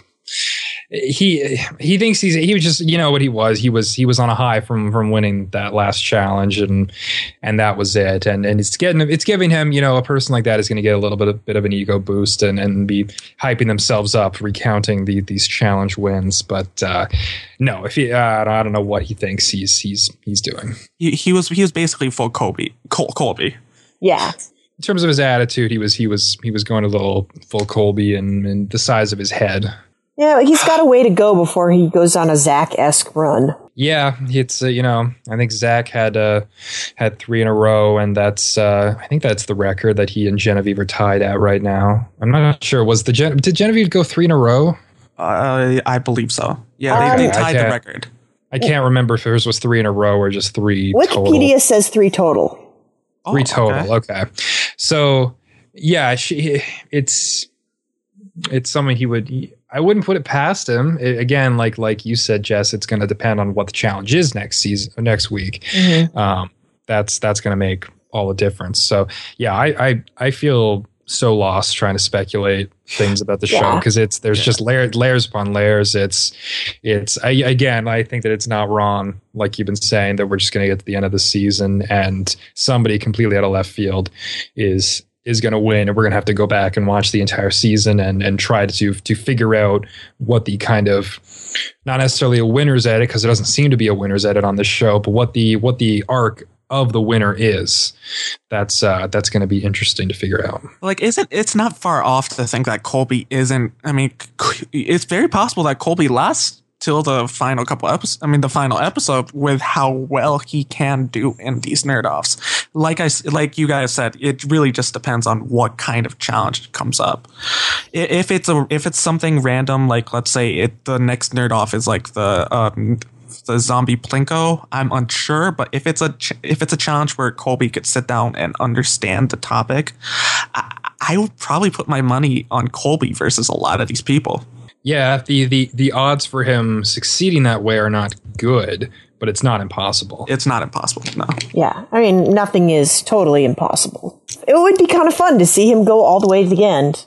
he he thinks he's he was just you know what he was he was he was on a high from from winning that last challenge, and and that was it, and and it's getting it's giving him you know a person like that is going to get a little bit of bit of an ego boost and and be hyping themselves up recounting the these challenge wins. But uh no if he uh, I don't know what he thinks he's he's he's doing He, he was he was basically full Colby. Col- Colby. Yeah. in terms of his attitude. He was he was he was going a little full Colby, and, and the size of his head. Yeah, he's got a way to go before he goes on a Zach-esque run. Yeah, it's uh, you know I think Zach had uh, had three in a row, and that's uh, I think that's the record that he and Genevieve are tied at right now. I'm not sure. Was the Gen- did Genevieve go three in a row? Uh, I believe so. Yeah, Um, they, they tied the Okay. record. I can't remember if hers was three in a row or just three Wikipedia total. says three total. Three Oh, total. okay. Okay. So yeah, she it's it's something he would. He, I wouldn't put it past him. I- again, like like you said, Jess, it's going to depend on what the challenge is next season, next week. Mm-hmm. Um, that's that's going to make all the difference. So yeah, I I, I feel so lost trying to speculate things about the show, Yeah. because it's there's Yeah. just layer, layers upon layers. It's it's I, again, I think that it's not wrong, like you've been saying, that we're just going to get to the end of the season and somebody completely out of left field is is going to win, and we're going to have to go back and watch the entire season and and try to to figure out what the kind of, not necessarily a winner's edit, because there doesn't seem to be a winner's edit on this show, but what the what the arc of the winner is. That's uh that's going to be interesting to figure out. Like, isn't it's not far off to think that Colby isn't. I mean, c- it's very possible that Colby lasts till the final couple episodes. I mean, the final episode with how well he can do in these nerd offs. like I s- like you guys said, it really just depends on what kind of challenge comes up. I- If it's a if it's something random, like let's say it the next nerd off is like the um, the zombie plinko, I'm unsure. But if it's a ch- if it's a challenge where Colby could sit down and understand the topic, I, I would probably put my money on Colby versus a lot of these people. Yeah, the, the, the odds for him succeeding that way are not good, but it's not impossible. It's not impossible, no. Yeah, I mean, nothing is totally impossible. It would be kind of fun to see him go all the way to the end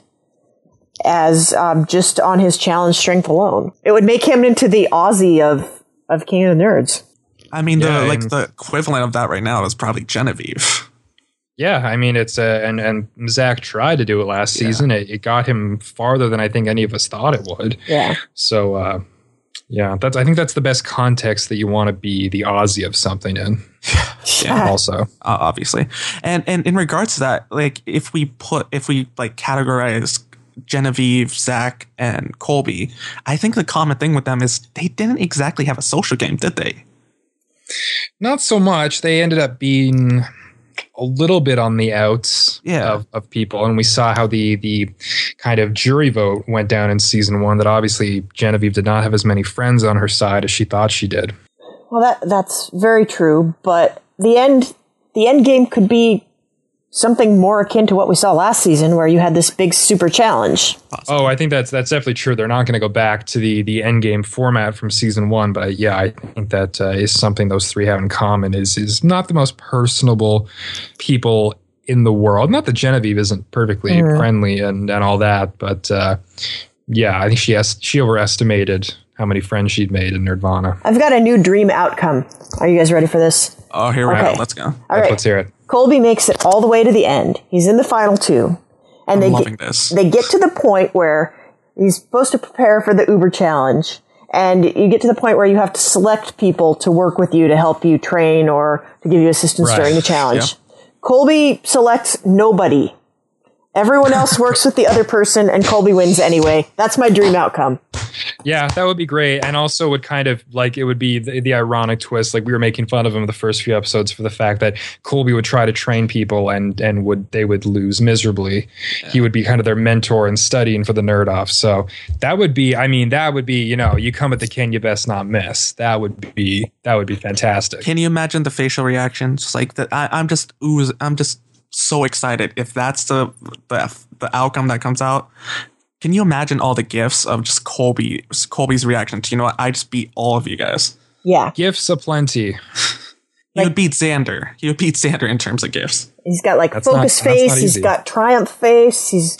as um, just on his challenge strength alone. It would make him into the Aussie of, of King of the Nerds. I mean, Yeah, the like and- the equivalent of that right now is probably Genevieve. Yeah, I mean, it's uh, and and Zach tried to do it last Yeah. season. It, it got him farther than I think any of us thought it would. Yeah. So, uh, yeah, that's I think that's the best context that you want to be the Aussie of something in. Yeah. Also, uh, obviously. And and in regards to that, like if we put if we like categorize Genevieve, Zach, and Colby, I think the common thing with them is they didn't exactly have a social game, did they? not so much. They ended up being a little bit on the outs Yeah. of, of people, and we saw how the the kind of jury vote went down in season one. That obviously Genevieve did not have as many friends on her side as she thought she did. Well, that that's very true, but the end the end game could be something more akin to what we saw last season, where you had this big super challenge. Oh, I think that's that's definitely true. They're not going to go back to the the end game format from season one, but uh, yeah, I think that uh, is something those three have in common. Is is not the most personable people in the world. Not that Genevieve isn't perfectly Mhm. friendly and and all that, but uh, yeah, I think she has she overestimated how many friends she'd made in Nerdvana. I've got a new dream outcome. Are you guys ready for this? Oh, here we Okay. go. Let's go. All Let's, right. let's hear it. Colby makes it all the way to the end. He's in the final two. And I'm they loving get, this. they get to the point where he's supposed to prepare for the Uber challenge. And you get to the point where you have to select people to work with you to help you train or to give you assistance Right. during the challenge. Colby selects nobody. Everyone else works with the other person, and Colby wins anyway. That's my dream outcome. Yeah, that would be great. And also would kind of like it would be the, the ironic twist. Like we were making fun of him the first few episodes for the fact that Colby would try to train people and and would they would lose miserably. He would be kind of their mentor and studying for the nerd off. So that would be I mean, that would be, you know, you come at the king, you best not miss. That would be that would be fantastic. Can you imagine the facial reactions? Like that, I, I'm just ooze. I'm just so excited if that's the, the the outcome that comes out. Can you imagine all the gifs of just Colby Colby's reaction to, you know what, I just beat all of you guys. Yeah. Gifts aplenty. He Like- would beat Xander. He would beat Xander in terms of gifts. He's got like That's focus not- that's face. not He's easy. got triumph face. He's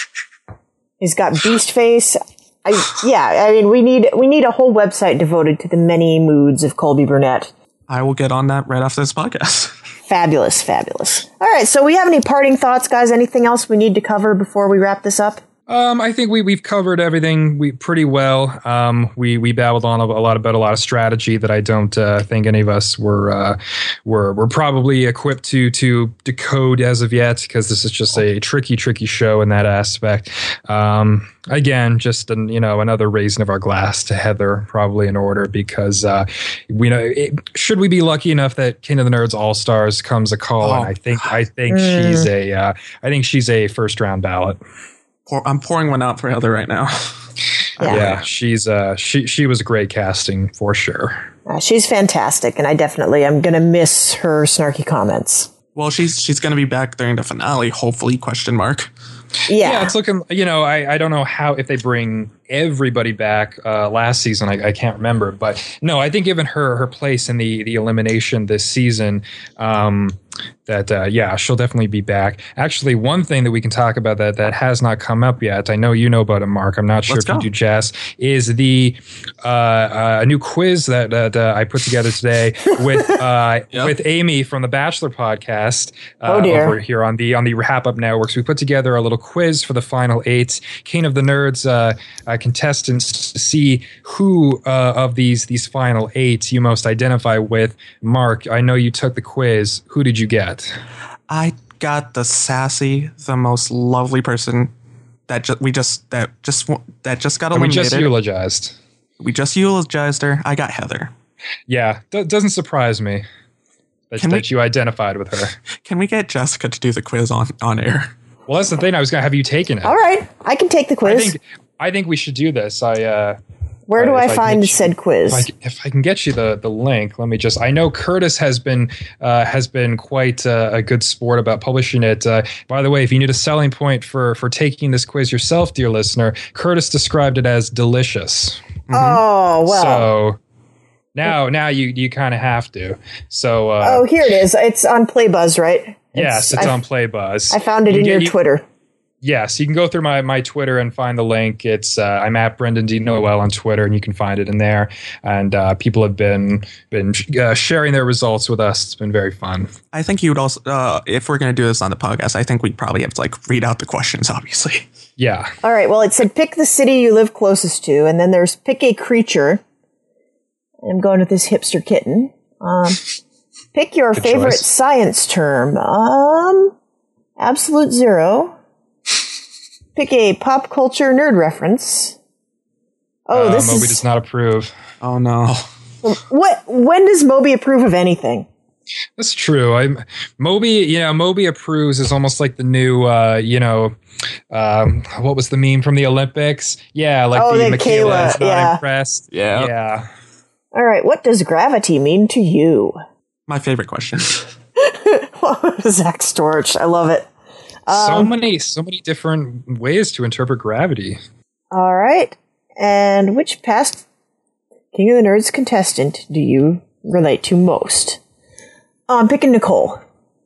he's got beast face. I yeah. I mean, we need we need a whole website devoted to the many moods of Colby Burnett. I will get on that right after this podcast. Fabulous, fabulous. All right. So, we have any parting thoughts, guys? Anything else we need to cover before we wrap this up? Um, I think we we've covered everything we pretty well. Um, we we babbled on a, a lot about a lot of strategy that I don't uh, think any of us were uh, were were probably equipped to to decode as of yet, because this is just a tricky tricky show in that aspect. Um, again, just an, you know another raising of our glass to Heather, probably in order, because uh, we know it, should we be lucky enough that King of the Nerds All Stars comes a call, Oh, and I think I think Mm. she's a uh, I think she's a first round ballot. Pour, I'm pouring one out for Heather right now. Yeah. Yeah, she's uh she she was great casting for sure. Uh, she's fantastic, and I definitely am going to miss her snarky comments. Well, she's she's going to be back during the finale, hopefully, question mark. Yeah. Yeah, it's looking, you know, I, I don't know how, if they bring everybody back uh, last season, I, I can't remember. But no, I think given her her place in the, the elimination this season, um, that, uh, yeah, she'll definitely be back. Actually, one thing that we can talk about that, that has not come up yet, I know you know about it, Mark, I'm not sure Let's if you go. do, Jess, is the uh, uh, a new quiz that, that uh, I put together today with uh, Yep. with Amy from the Bachelor podcast uh, Oh, dear. over here on the on the Wrap Up Networks. We put together a little quiz for the final eight King of the Nerds uh, uh, contestants to see who uh, of these these final eight you most identify with. Mark, I know you took the quiz. Who did you get? I got the sassy, the most lovely person that ju- we just that just w- that just got And we eliminated. just eulogized. we just eulogized her. I got Heather. Yeah, d- doesn't surprise me. that, Can that we- you identified with her. Can we get Jessica to do the quiz on, on air? Well, that's the thing. I was going to have you taken it. All right, I can take the I quiz. think I think we should do this. I uh, Where do uh, I if I find get you- said quiz? If I, if I can get you the, the link, let me just. I know Curtis has been uh, has been quite uh, a good sport about publishing it. Uh, by the way, if you need a selling point for for taking this quiz yourself, dear listener, Curtis described it as delicious. Oh well. So now now you you kind of have to. So uh, oh, here it is. It's on PlayBuzz, right? yes, it's I, on PlayBuzz. I found it You in can your get- you- Twitter. Yes, you can go through my, my Twitter and find the link. It's uh, I'm at Brendan D. Noel on Twitter, and you can find it in there. And uh, people have been been uh, sharing their results with us. It's been very fun. I think you would also, uh, if we're going to do this on the podcast, I think we probably have to like read out the questions, obviously. Yeah. All right. Well, it said pick the city you live closest to, and then there's pick a creature. I'm going with this hipster kitten. Um, pick your Good favorite choice. science term. Um, absolute zero. Pick a pop culture nerd reference. Oh, uh, this Moby is does not approve. Oh, no. what? When does Moby approve of anything? That's true. I'm Moby. You know, Moby approves is almost like the new. Uh, you know, um, what was the meme from the Olympics? Yeah, like Oh, the the Michaela Kayla, is not yeah. impressed. Yeah. Yeah. All right. What does gravity mean to you? My favorite question. Zach Storch. I love it. so Um, many, so many different ways to interpret gravity. All right. And which past King of the Nerds contestant do you relate to most? Oh, I'm picking Nicole.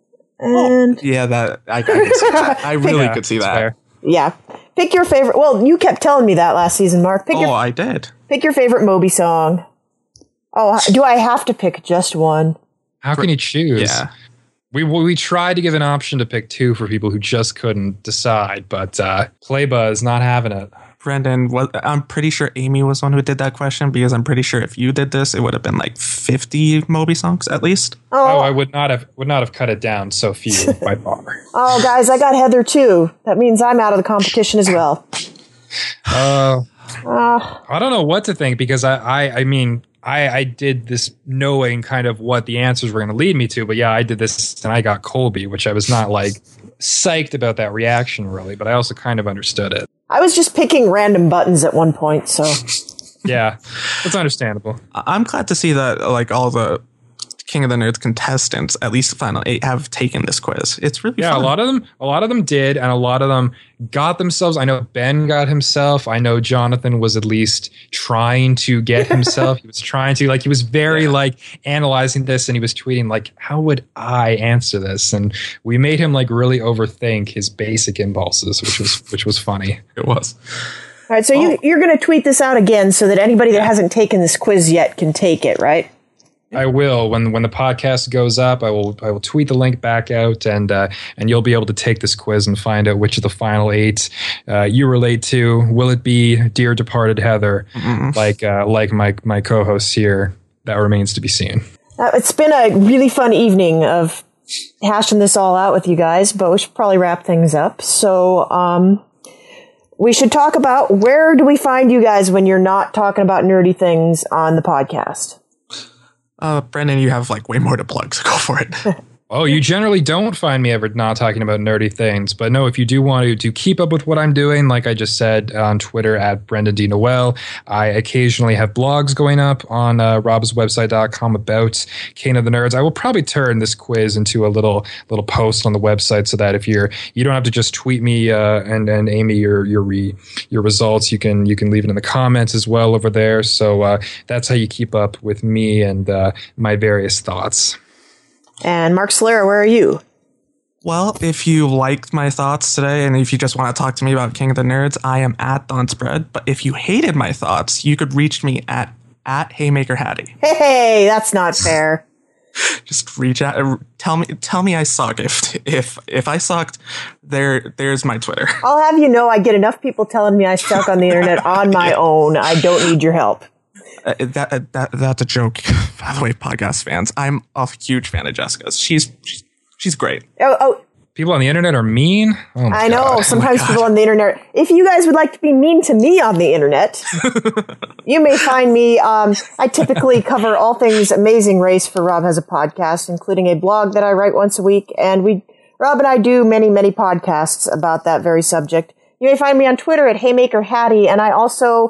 And Yeah, that I, I, could see that. I really Yeah, could see that's that. fair. yeah, pick your favorite. Well, you kept telling me that last season, Mark. Pick Oh, your I did. pick your favorite Moby song. Oh, do I have to pick just one? How can you choose? Yeah. We we tried to give an option to pick two for people who just couldn't decide, but uh, PlayBuzz not having it. Brendan, what, I'm pretty sure Amy was the one who did that question because I'm pretty sure if you did this, it would have been like fifty Moby songs at least. Oh, Oh, I would not have would not have cut it down so few by far. oh, guys, I got Heather too. That means I'm out of the competition as well. Uh, Uh, I don't know what to think because I I, I mean I, I did this knowing kind of what the answers were going to lead me to, but yeah, I did this and I got Colby, which I was not like psyched about that reaction really, but I also kind of understood it. I was just picking random buttons at one point, so Yeah, it's understandable. I- I'm glad to see that like all the King of the Nerds contestants, at least the final eight, have taken this quiz. It's really Yeah, fun. a lot of them, a lot of them did, and a lot of them got themselves. I know Ben got himself. I know Jonathan was at least trying to get himself. He was trying to, like, he was very Yeah. like analyzing this, and he was tweeting like, "How would I answer this?" And we made him like really overthink his basic impulses, which was which was funny. It was. all right. So you you're going to tweet this out again so that anybody that hasn't taken this quiz yet can take it, right? I will when when the podcast goes up. I will I will tweet the link back out, and uh, and you'll be able to take this quiz and find out which of the final eight uh, you relate to. Will it be dear departed Heather, Mm-mm. like uh, like my my co-hosts here? That remains to be seen. Uh, it's been a really fun evening of hashing this all out with you guys, but we should probably wrap things up. So um, we should talk about where do we find you guys when you're not talking about nerdy things on the podcast? Uh, Brendan, you have like way more to plug, so go for it. Oh, you generally don't find me ever not talking about nerdy things, but no, if you do want to to keep up with what I'm doing, like I just said on Twitter at Brendan D. Noel, I occasionally have blogs going up on uh, rob's website dot com about King of the Nerds. I will probably turn this quiz into a little little post on the website so that if you're you don't have to just tweet me uh, and and Amy your your re, your results, you can you can leave it in the comments as well over there. So uh, that's how you keep up with me and uh, my various thoughts. And Mark Solera, where are you? Well, if you liked my thoughts today and if you just want to talk to me about King of the Nerds, I am at Donspread. But if you hated my thoughts, you could reach me at at Haymaker Hattie. Hey, that's not fair. Just reach out, uh, tell me, tell me I suck. If if if I sucked, there there's my Twitter. I'll have you know I get enough people telling me I suck on the internet on my own. I don't need your help. Uh, that, uh, that that's a joke, by the way, podcast fans. I'm a huge fan of Jessica's. She's she's, she's great. Oh, oh, People on the internet are mean. Oh my I know. God. Sometimes Oh my people God. on the internet. If you guys would like to be mean to me on the internet, you may find me. Um, I typically cover all things Amazing Race for Rob Has a Podcast, including a blog that I write once a week. And we, Rob and I do many, many podcasts about that very subject. You may find me on Twitter at Haymaker Hattie, and I also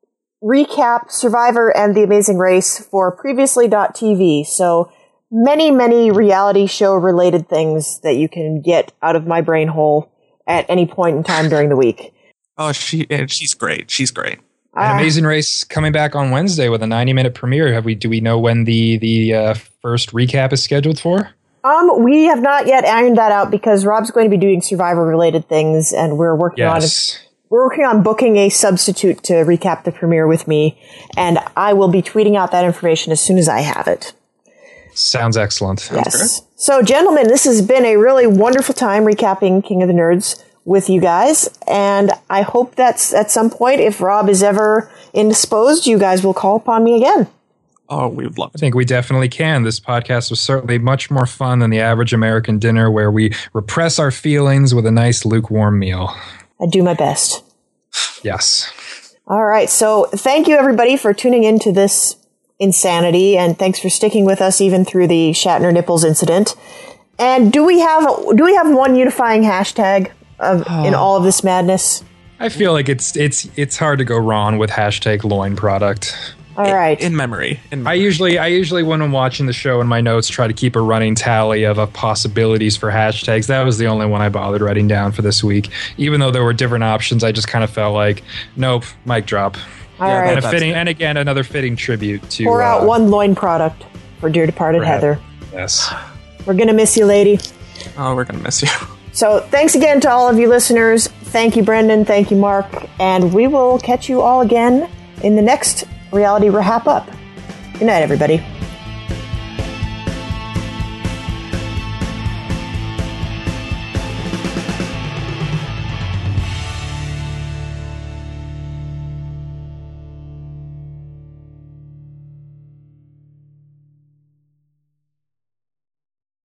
recap Survivor and The Amazing Race for Previously dot T V. So many, many reality show related things that you can get out of my brain hole at any point in time during the week. Oh, she and she's great. She's great. An Amazing Race coming back on Wednesday with a ninety minute premiere. Have we? Do we know when the the uh, first recap is scheduled for? Um, we have not yet ironed that out because Rob's going to be doing Survivor related things, and we're working on it. Yes. We're working on booking a substitute to recap the premiere with me, and I will be tweeting out that information as soon as I have it. Sounds excellent. Yes. So, gentlemen, this has been a really wonderful time recapping King of the Nerds with you guys, and I hope that's at some point, if Rob is ever indisposed, you guys will call upon me again. Oh, we would love I think we definitely can. This podcast was certainly much more fun than the average American dinner where we repress our feelings with a nice lukewarm meal. I do my best. Yes. All right. So thank you, everybody, for tuning into this insanity, and thanks for sticking with us even through the Shatner nipples incident. And do we have do we have one unifying hashtag of, oh. in all of this madness? I feel like it's it's it's hard to go wrong with hashtag loin product. All right. In, in memory. In memory. I usually I usually when I'm watching the show in my notes try to keep a running tally of uh, possibilities for hashtags. That was the only one I bothered writing down for this week. Even though there were different options, I just kind of felt like, nope, mic drop. All Yeah, right. And a fitting, and again, another fitting tribute to Pour out uh, one loin product for dear departed for Heather. Yes. We're going to miss you, lady. Oh, we're going to miss you. So thanks again to all of you listeners. Thank you, Brendan. Thank you, Mark. And we will catch you all again in the next Reality Wrap Up. Good night, everybody.